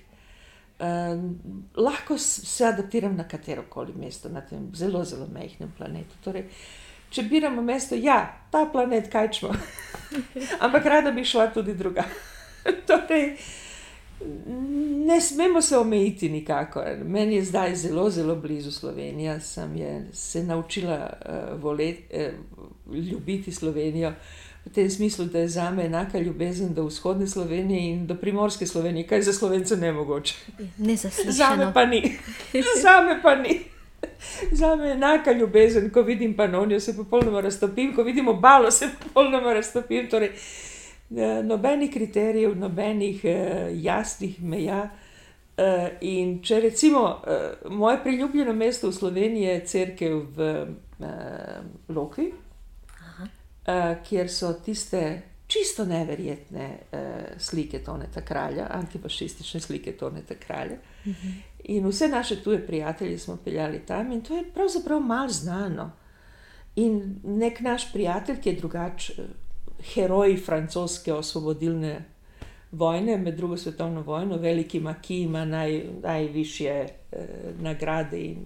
Uh, lahko se adaptiram na katerokoli mesto na tem zelo, zelo majhnem planetu. Torej, če biramo mesto, ja, ta planet, kaj čmo. Ampak rada bi šla tudi druga. Torej, ne smemo se omejiti nikakor. Meni je zdaj zelo, zelo blizu Slovenija. Sem je se naučila uh, volet, uh, ljubiti Slovenijo. V tem smislu, da je zame enaka ljubezen do vzhodne Slovenije in do primorske Slovenije, kaj za Slovence nemogoče. Nezaslišano. Zame pa ni. Zame pa ni. Zame je enaka ljubezen, ko vidim Panonijo, se popolnoma raztopim, ko vidim obalo, se popolnoma raztopim. Torej, nobenih kriterijev, nobenih eh, jasnih meja. Eh, in če recimo, eh, moje priljubljeno mesto v Sloveniji je cerkev v eh, Lokvi, eh, kjer so tiste čisto neverjetne eh, slike Toneta Kralja, antifašistične slike Toneta Kralja. Uh-huh. In vse naše tuje prijatelje smo peljali tam in to je pravzaprav malo znano. In nek naš prijatelj, ki je drugač heroj francoske osvobodilne vojne, med drugo svetovno vojno, veliki Maki, ima naj, najvišje eh, nagrade in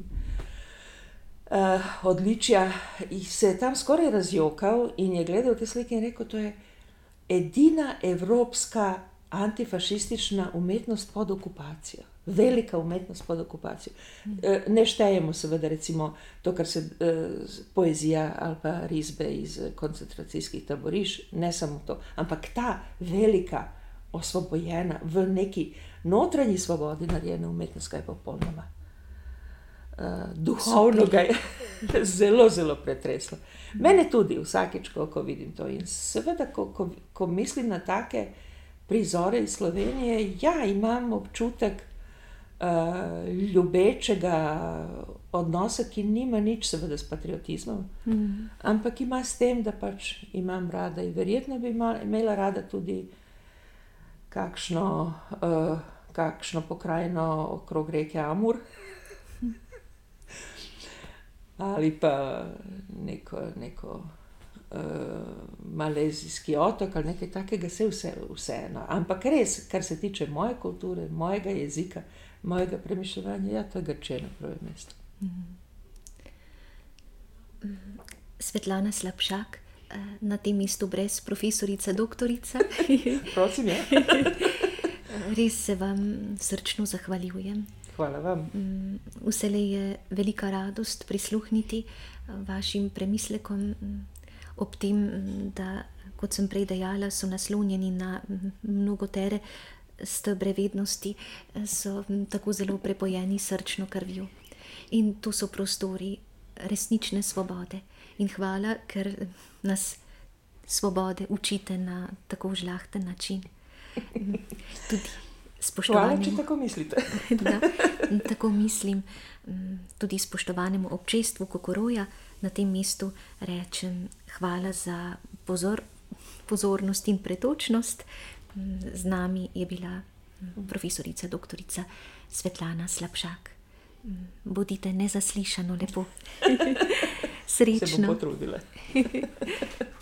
eh, odličja, in se je tam skoraj razjokal in je gledal te slike in rekel, to je edina evropska antifašistična umetnost pod okupacijo. Velika umetnost pod okupacijo. Ne štejemo seveda recimo to, kar se poezija ali pa risbe iz koncentracijskih taborišč, ne samo to, ampak ta velika, osvobojena, v neki notranji svobodi narejena umetnost, kaj je popolnoma uh, duhovno ga je zelo, zelo pretreslo. Mene tudi vsakič, ko, ko vidim to in seveda, ko, ko, ko mislim na take prizore iz Slovenije, ja, imam občutek uh, ljubečega odnosa, ki nima nič seveda s patriotizmom, mm. ampak ima s tem, da pač imam rada in verjetno bi imela rada tudi kakšno, uh, kakšno pokrajino okrog reke Amur. ali pa neko, neko uh, malezijski otok ali nekaj takega, se vse, vseeno. Ampak res, kar se tiče moje kulture, mojega jezika, mojega premišljevanja, ja, to je Grčija na prvem mestu. Svetlana Slapšak, na tem mestu brez profesorica, doktorica. Prosim, ja. Res se vam srčno zahvaljujem. Hvala vam. Vselej je velika radost prisluhniti vašim premislekom ob tem, da, kot sem prej dejala, so naslonjeni na mnogotere stebre vednosti, so tako zelo prepojeni srčno krvjo. In to so prostori resnične svobode. In hvala, ker nas svobode učite na tako žlahten način. Tudi spoštovanemu... Hvala, če tako mislite. Da, tako mislim. Tudi spoštovanemu občestvu Kokoroja na tem mestu rečem hvala za pozor, pozornost in pretočnost. Z nami je bila profesorica, doktorica Svetlana Slapšak. Bodite nezaslišano lepo. Srečno. Se bom potrudila.